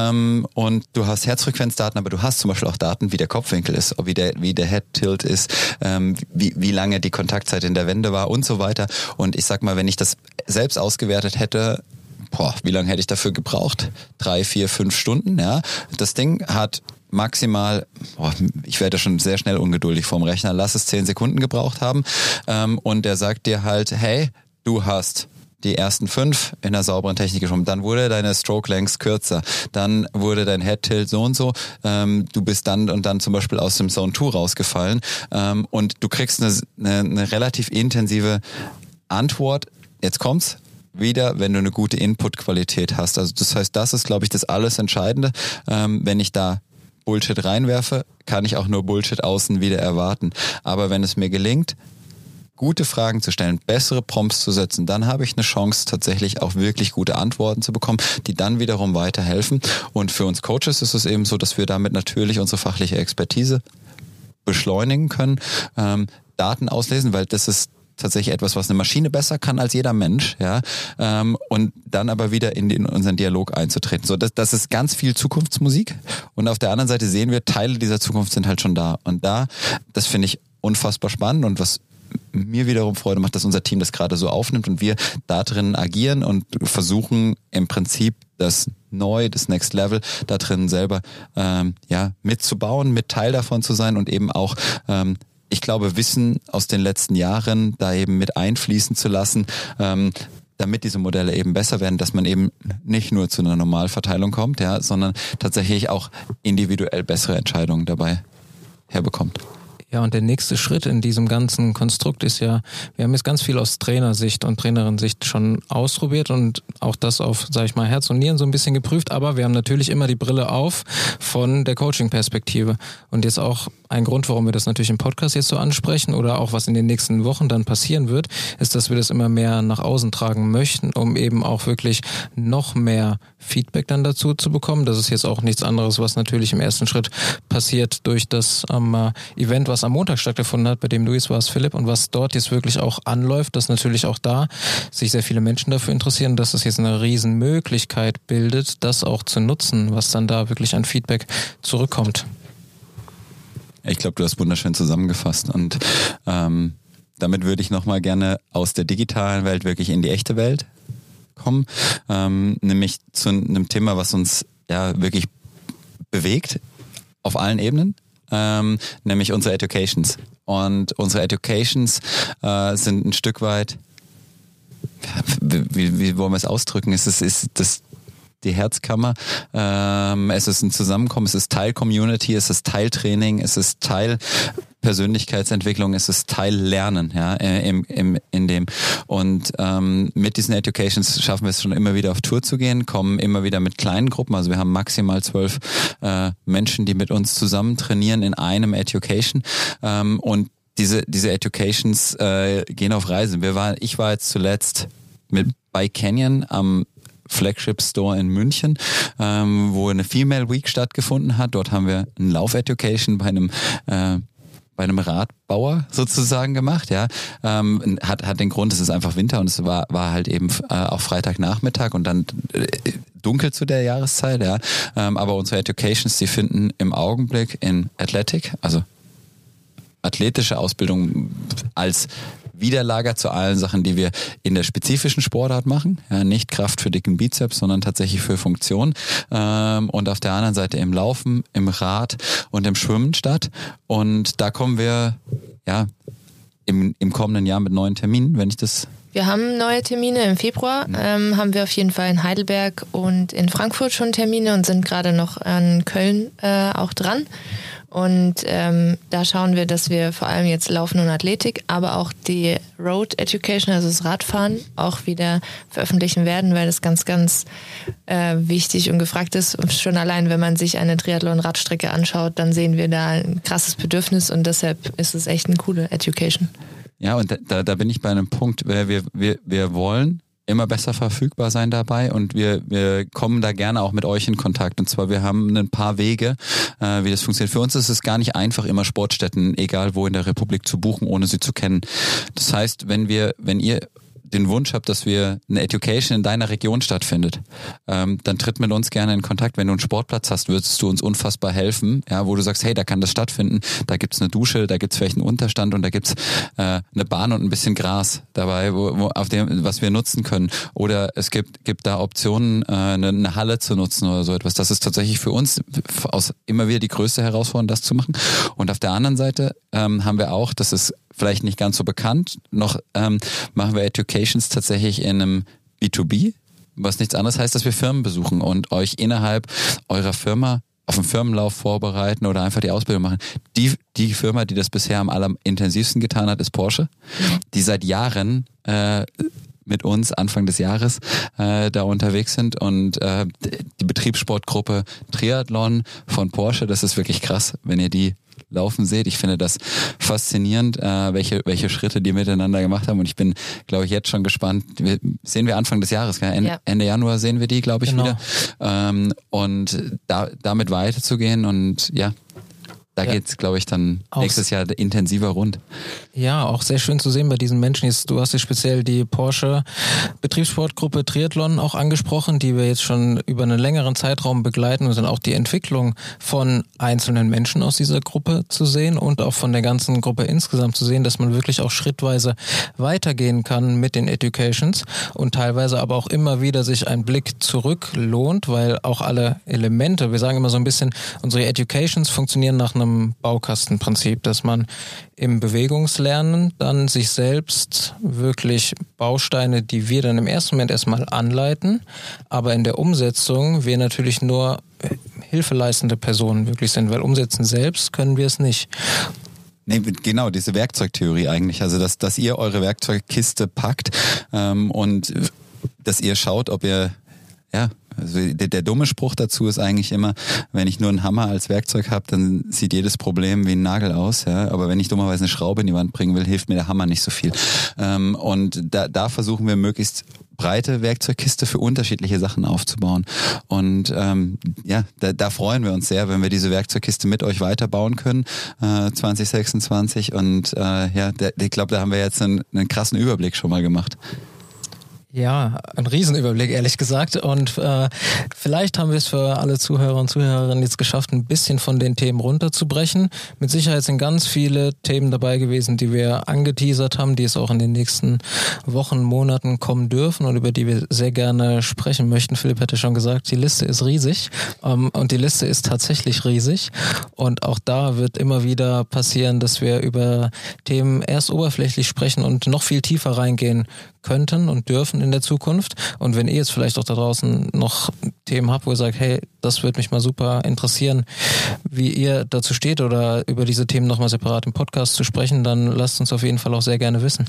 und du hast Herzfrequenzdaten, aber du hast zum Beispiel auch Daten, wie der Kopfwinkel ist, wie der Head-Tilt ist, wie lange die Kontaktzeit in der Wende war und so weiter. Und ich sag mal, wenn ich das selbst ausgewertet hätte, wie lange hätte ich dafür gebraucht? 3, 4, 5 Stunden, ja. Das Ding hat maximal, ich werde schon sehr schnell ungeduldig vorm Rechner, lass es 10 Sekunden gebraucht haben. Und der sagt dir halt, hey, du hast die ersten 5 in der sauberen Technik geschwommen. Dann wurde deine Stroke Length kürzer. Dann wurde dein Head Tilt so und so. Du bist dann und dann zum Beispiel aus dem Zone 2 rausgefallen. Und du kriegst eine relativ intensive Antwort. Jetzt kommt's. Wieder, wenn du eine gute Input-Qualität hast. Also das heißt, das ist, glaube ich, das alles Entscheidende. Wenn ich da Bullshit reinwerfe, kann ich auch nur Bullshit außen wieder erwarten. Aber wenn es mir gelingt, gute Fragen zu stellen, bessere Prompts zu setzen, dann habe ich eine Chance, tatsächlich auch wirklich gute Antworten zu bekommen, die dann wiederum weiterhelfen. Und für uns Coaches ist es eben so, dass wir damit natürlich unsere fachliche Expertise beschleunigen können, Daten auslesen, weil das ist tatsächlich etwas, was eine Maschine besser kann als jeder Mensch, ja, und dann aber wieder in unseren Dialog einzutreten. So, das ist ganz viel Zukunftsmusik und auf der anderen Seite sehen wir, Teile dieser Zukunft sind halt schon da und das finde ich unfassbar spannend und was mir wiederum Freude macht, dass unser Team das gerade so aufnimmt und wir da drin agieren und versuchen im Prinzip das Next Level da drin selber mitzubauen, mit Teil davon zu sein und eben auch ich glaube, Wissen aus den letzten Jahren da eben mit einfließen zu lassen, damit diese Modelle eben besser werden, dass man eben nicht nur zu einer Normalverteilung kommt, ja, sondern tatsächlich auch individuell bessere Entscheidungen dabei herbekommt. Ja, und der nächste Schritt in diesem ganzen Konstrukt ist ja, wir haben jetzt ganz viel aus Trainersicht und Trainerin-Sicht schon ausprobiert und auch das auf, sag ich mal, Herz und Nieren so ein bisschen geprüft, aber wir haben natürlich immer die Brille auf von der Coaching-Perspektive. Und jetzt auch ein Grund, warum wir das natürlich im Podcast jetzt so ansprechen oder auch was in den nächsten Wochen dann passieren wird, ist, dass wir das immer mehr nach außen tragen möchten, um eben auch wirklich noch mehr Feedback dann dazu zu bekommen. Das ist jetzt auch nichts anderes, was natürlich im ersten Schritt passiert durch das Event, was am Montag stattgefunden hat, bei dem du jetzt warst, Philipp, und was dort jetzt wirklich auch anläuft, dass natürlich auch da sich sehr viele Menschen dafür interessieren, dass es jetzt eine riesen Möglichkeit bildet, das auch zu nutzen, was dann da wirklich an Feedback zurückkommt. Ich glaube, du hast wunderschön zusammengefasst und damit würde ich nochmal gerne aus der digitalen Welt wirklich in die echte Welt kommen, nämlich zu einem Thema, was uns ja wirklich bewegt auf allen Ebenen. Nämlich unsere Educations. Und unsere Educations sind ein Stück weit, wie wollen wir es ausdrücken? Es ist die Herzkammer. Es ist ein Zusammenkommen, es ist Teil Community, es ist Teil Training, es ist Teil Persönlichkeitsentwicklung, es ist Teil Lernen, ja, in dem. Und mit diesen Educations schaffen wir es schon immer wieder auf Tour zu gehen, kommen immer wieder mit kleinen Gruppen. Also wir haben maximal 12 Menschen, die mit uns zusammen trainieren in einem Education. Und diese Educations gehen auf Reisen. Ich war jetzt zuletzt bei Canyon am Flagship Store in München, wo eine Female Week stattgefunden hat. Dort haben wir ein Lauf-Education bei einem Radbauer sozusagen gemacht, ja. Hat den Grund, es ist einfach Winter und es war halt eben auch Freitagnachmittag und dann dunkel zu der Jahreszeit, ja. Aber unsere Educations, die finden im Augenblick in Athletic, also athletische Ausbildung als Widerlager zu allen Sachen, die wir in der spezifischen Sportart machen. Ja, nicht Kraft für dicken Bizeps, sondern tatsächlich für Funktion. Und auf der anderen Seite im Laufen, im Rad und im Schwimmen statt. Und da kommen wir im kommenden Jahr mit neuen Terminen, wenn ich das... Wir haben neue Termine im Februar, haben wir auf jeden Fall in Heidelberg und in Frankfurt schon Termine und sind gerade noch an Köln auch dran. Und da schauen wir, dass wir vor allem jetzt Laufen und Athletik, aber auch die Road Education, also das Radfahren, auch wieder veröffentlichen werden, weil das ganz, ganz wichtig und gefragt ist. Und schon allein, wenn man sich eine Triathlon-Radstrecke anschaut, dann sehen wir da ein krasses Bedürfnis und deshalb ist es echt eine coole Education. Ja, und da bin ich bei einem Punkt, wir wollen immer besser verfügbar sein dabei und wir kommen da gerne auch mit euch in Kontakt. Und zwar, wir haben ein paar Wege, wie das funktioniert. Für uns ist es gar nicht einfach, immer Sportstätten, egal wo in der Republik, zu buchen, ohne sie zu kennen. Das heißt, wenn ihr den Wunsch habt, dass wir eine Education in deiner Region stattfindet, dann tritt mit uns gerne in Kontakt. Wenn du einen Sportplatz hast, würdest du uns unfassbar helfen, ja, wo du sagst, hey, da kann das stattfinden, da gibt's eine Dusche, da gibt's vielleicht einen Unterstand und da gibt's eine Bahn und ein bisschen Gras dabei, auf dem, was wir nutzen können. Oder es gibt da Optionen, eine Halle zu nutzen oder so etwas. Das ist tatsächlich für uns immer wieder die größte Herausforderung, das zu machen. Und auf der anderen Seite haben wir auch, das ist vielleicht nicht ganz so bekannt, noch machen wir Educations tatsächlich in einem B2B, was nichts anderes heißt, dass wir Firmen besuchen und euch innerhalb eurer Firma auf einen Firmenlauf vorbereiten oder einfach die Ausbildung machen. Die Firma, die das bisher am allerintensivsten getan hat, ist Porsche, die seit Jahren mit uns Anfang des Jahres da unterwegs sind und die Betriebssportgruppe Triathlon von Porsche, das ist wirklich krass, wenn ihr die laufen seht. Ich finde das faszinierend, welche Schritte die miteinander gemacht haben und ich bin, glaube ich, jetzt schon gespannt. Sehen wir Anfang des Jahres, Ende Januar sehen wir die, glaube ich, wieder. Und damit weiterzugehen und da geht's, glaube ich, dann nächstes Jahr intensiver rund. Ja, auch sehr schön zu sehen bei diesen Menschen. Du hast ja speziell die Porsche Betriebssportgruppe Triathlon auch angesprochen, die wir jetzt schon über einen längeren Zeitraum begleiten und dann auch die Entwicklung von einzelnen Menschen aus dieser Gruppe zu sehen und auch von der ganzen Gruppe insgesamt zu sehen, dass man wirklich auch schrittweise weitergehen kann mit den Educations und teilweise aber auch immer wieder sich ein Blick zurück lohnt, weil auch alle Elemente, wir sagen immer so ein bisschen, unsere Educations funktionieren nach einem Baukastenprinzip, dass man im Bewegungslernen dann sich selbst wirklich Bausteine, die wir dann im ersten Moment erstmal anleiten, aber in der Umsetzung wir natürlich nur hilfeleistende Personen wirklich sind, weil umsetzen selbst können wir es nicht. Nee, genau, diese Werkzeugtheorie eigentlich, also dass ihr eure Werkzeugkiste packt und dass ihr schaut, ob ihr also der dumme Spruch dazu ist eigentlich immer, wenn ich nur einen Hammer als Werkzeug habe, dann sieht jedes Problem wie ein Nagel aus. Ja? Aber wenn ich dummerweise eine Schraube in die Wand bringen will, hilft mir der Hammer nicht so viel. Und da versuchen wir möglichst breite Werkzeugkiste für unterschiedliche Sachen aufzubauen. Und da freuen wir uns sehr, wenn wir diese Werkzeugkiste mit euch weiterbauen können, 2026. Und ich glaube, da haben wir jetzt einen krassen Überblick schon mal gemacht. Ja, ein Riesenüberblick, ehrlich gesagt. Und vielleicht haben wir es für alle Zuhörer und Zuhörerinnen jetzt geschafft, ein bisschen von den Themen runterzubrechen. Mit Sicherheit sind ganz viele Themen dabei gewesen, die wir angeteasert haben, die es auch in den nächsten Wochen, Monaten kommen dürfen und über die wir sehr gerne sprechen möchten. Philipp hatte schon gesagt, die Liste ist riesig und die Liste ist tatsächlich riesig. Und auch da wird immer wieder passieren, dass wir über Themen erst oberflächlich sprechen und noch viel tiefer reingehen könnten und dürfen in der Zukunft. Und wenn ihr jetzt vielleicht auch da draußen noch Themen habt, wo ihr sagt, hey, das würde mich mal super interessieren, wie ihr dazu steht oder über diese Themen nochmal separat im Podcast zu sprechen, dann lasst uns auf jeden Fall auch sehr gerne wissen.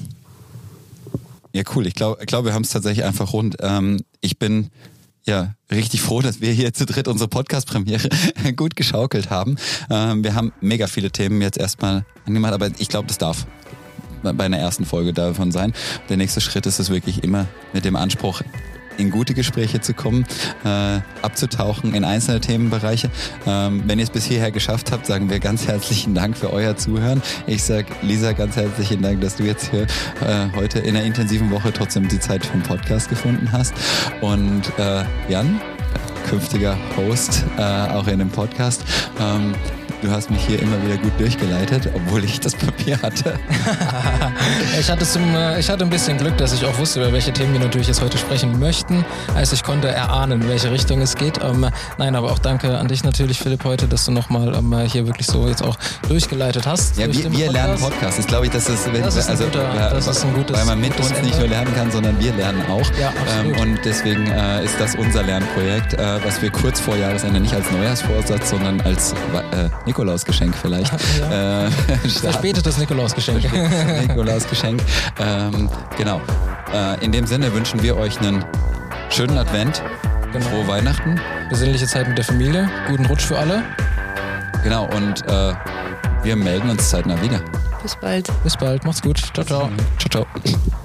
Ja, cool. Ich glaube, wir haben es tatsächlich einfach rund. Ich bin richtig froh, dass wir hier zu dritt unsere Podcast-Premiere gut geschaukelt haben. Wir haben mega viele Themen jetzt erstmal angemacht, aber ich glaube, das darf bei einer ersten Folge davon sein. Der nächste Schritt ist es wirklich immer mit dem Anspruch, in gute Gespräche zu kommen, abzutauchen in einzelne Themenbereiche. Wenn ihr es bis hierher geschafft habt, sagen wir ganz herzlichen Dank für euer Zuhören. Ich sage Lisa ganz herzlichen Dank, dass du jetzt hier heute in einer intensiven Woche trotzdem die Zeit für den Podcast gefunden hast. Und Jan, künftiger Host auch in dem Podcast. Du hast mich hier immer wieder gut durchgeleitet, obwohl ich das Papier hatte. Ich hatte ein bisschen Glück, dass ich auch wusste, über welche Themen wir natürlich jetzt heute sprechen möchten. Also ich konnte erahnen, in welche Richtung es geht. Nein, aber auch danke an dich natürlich, Philipp, heute, dass du nochmal hier wirklich so jetzt auch durchgeleitet hast. Ja, wir lernen Podcast. Das glaube ich, das ist ein gutes, weil man mit uns nicht nur lernen kann, sondern wir lernen auch. Ja, und deswegen ist das unser Lernprojekt, was wir kurz vor Jahresende nicht als Neujahrsvorsatz, sondern als Nikolausgeschenk vielleicht. Ja. Verspätetes Nikolausgeschenk. Nikolausgeschenk. Genau. In dem Sinne wünschen wir euch einen schönen Advent. Genau. Frohe Weihnachten. Besinnliche Zeit mit der Familie. Guten Rutsch für alle. Genau. Und wir melden uns zeitnah wieder. Bis bald. Bis bald. Macht's gut. Ciao, ciao. Ciao, ciao.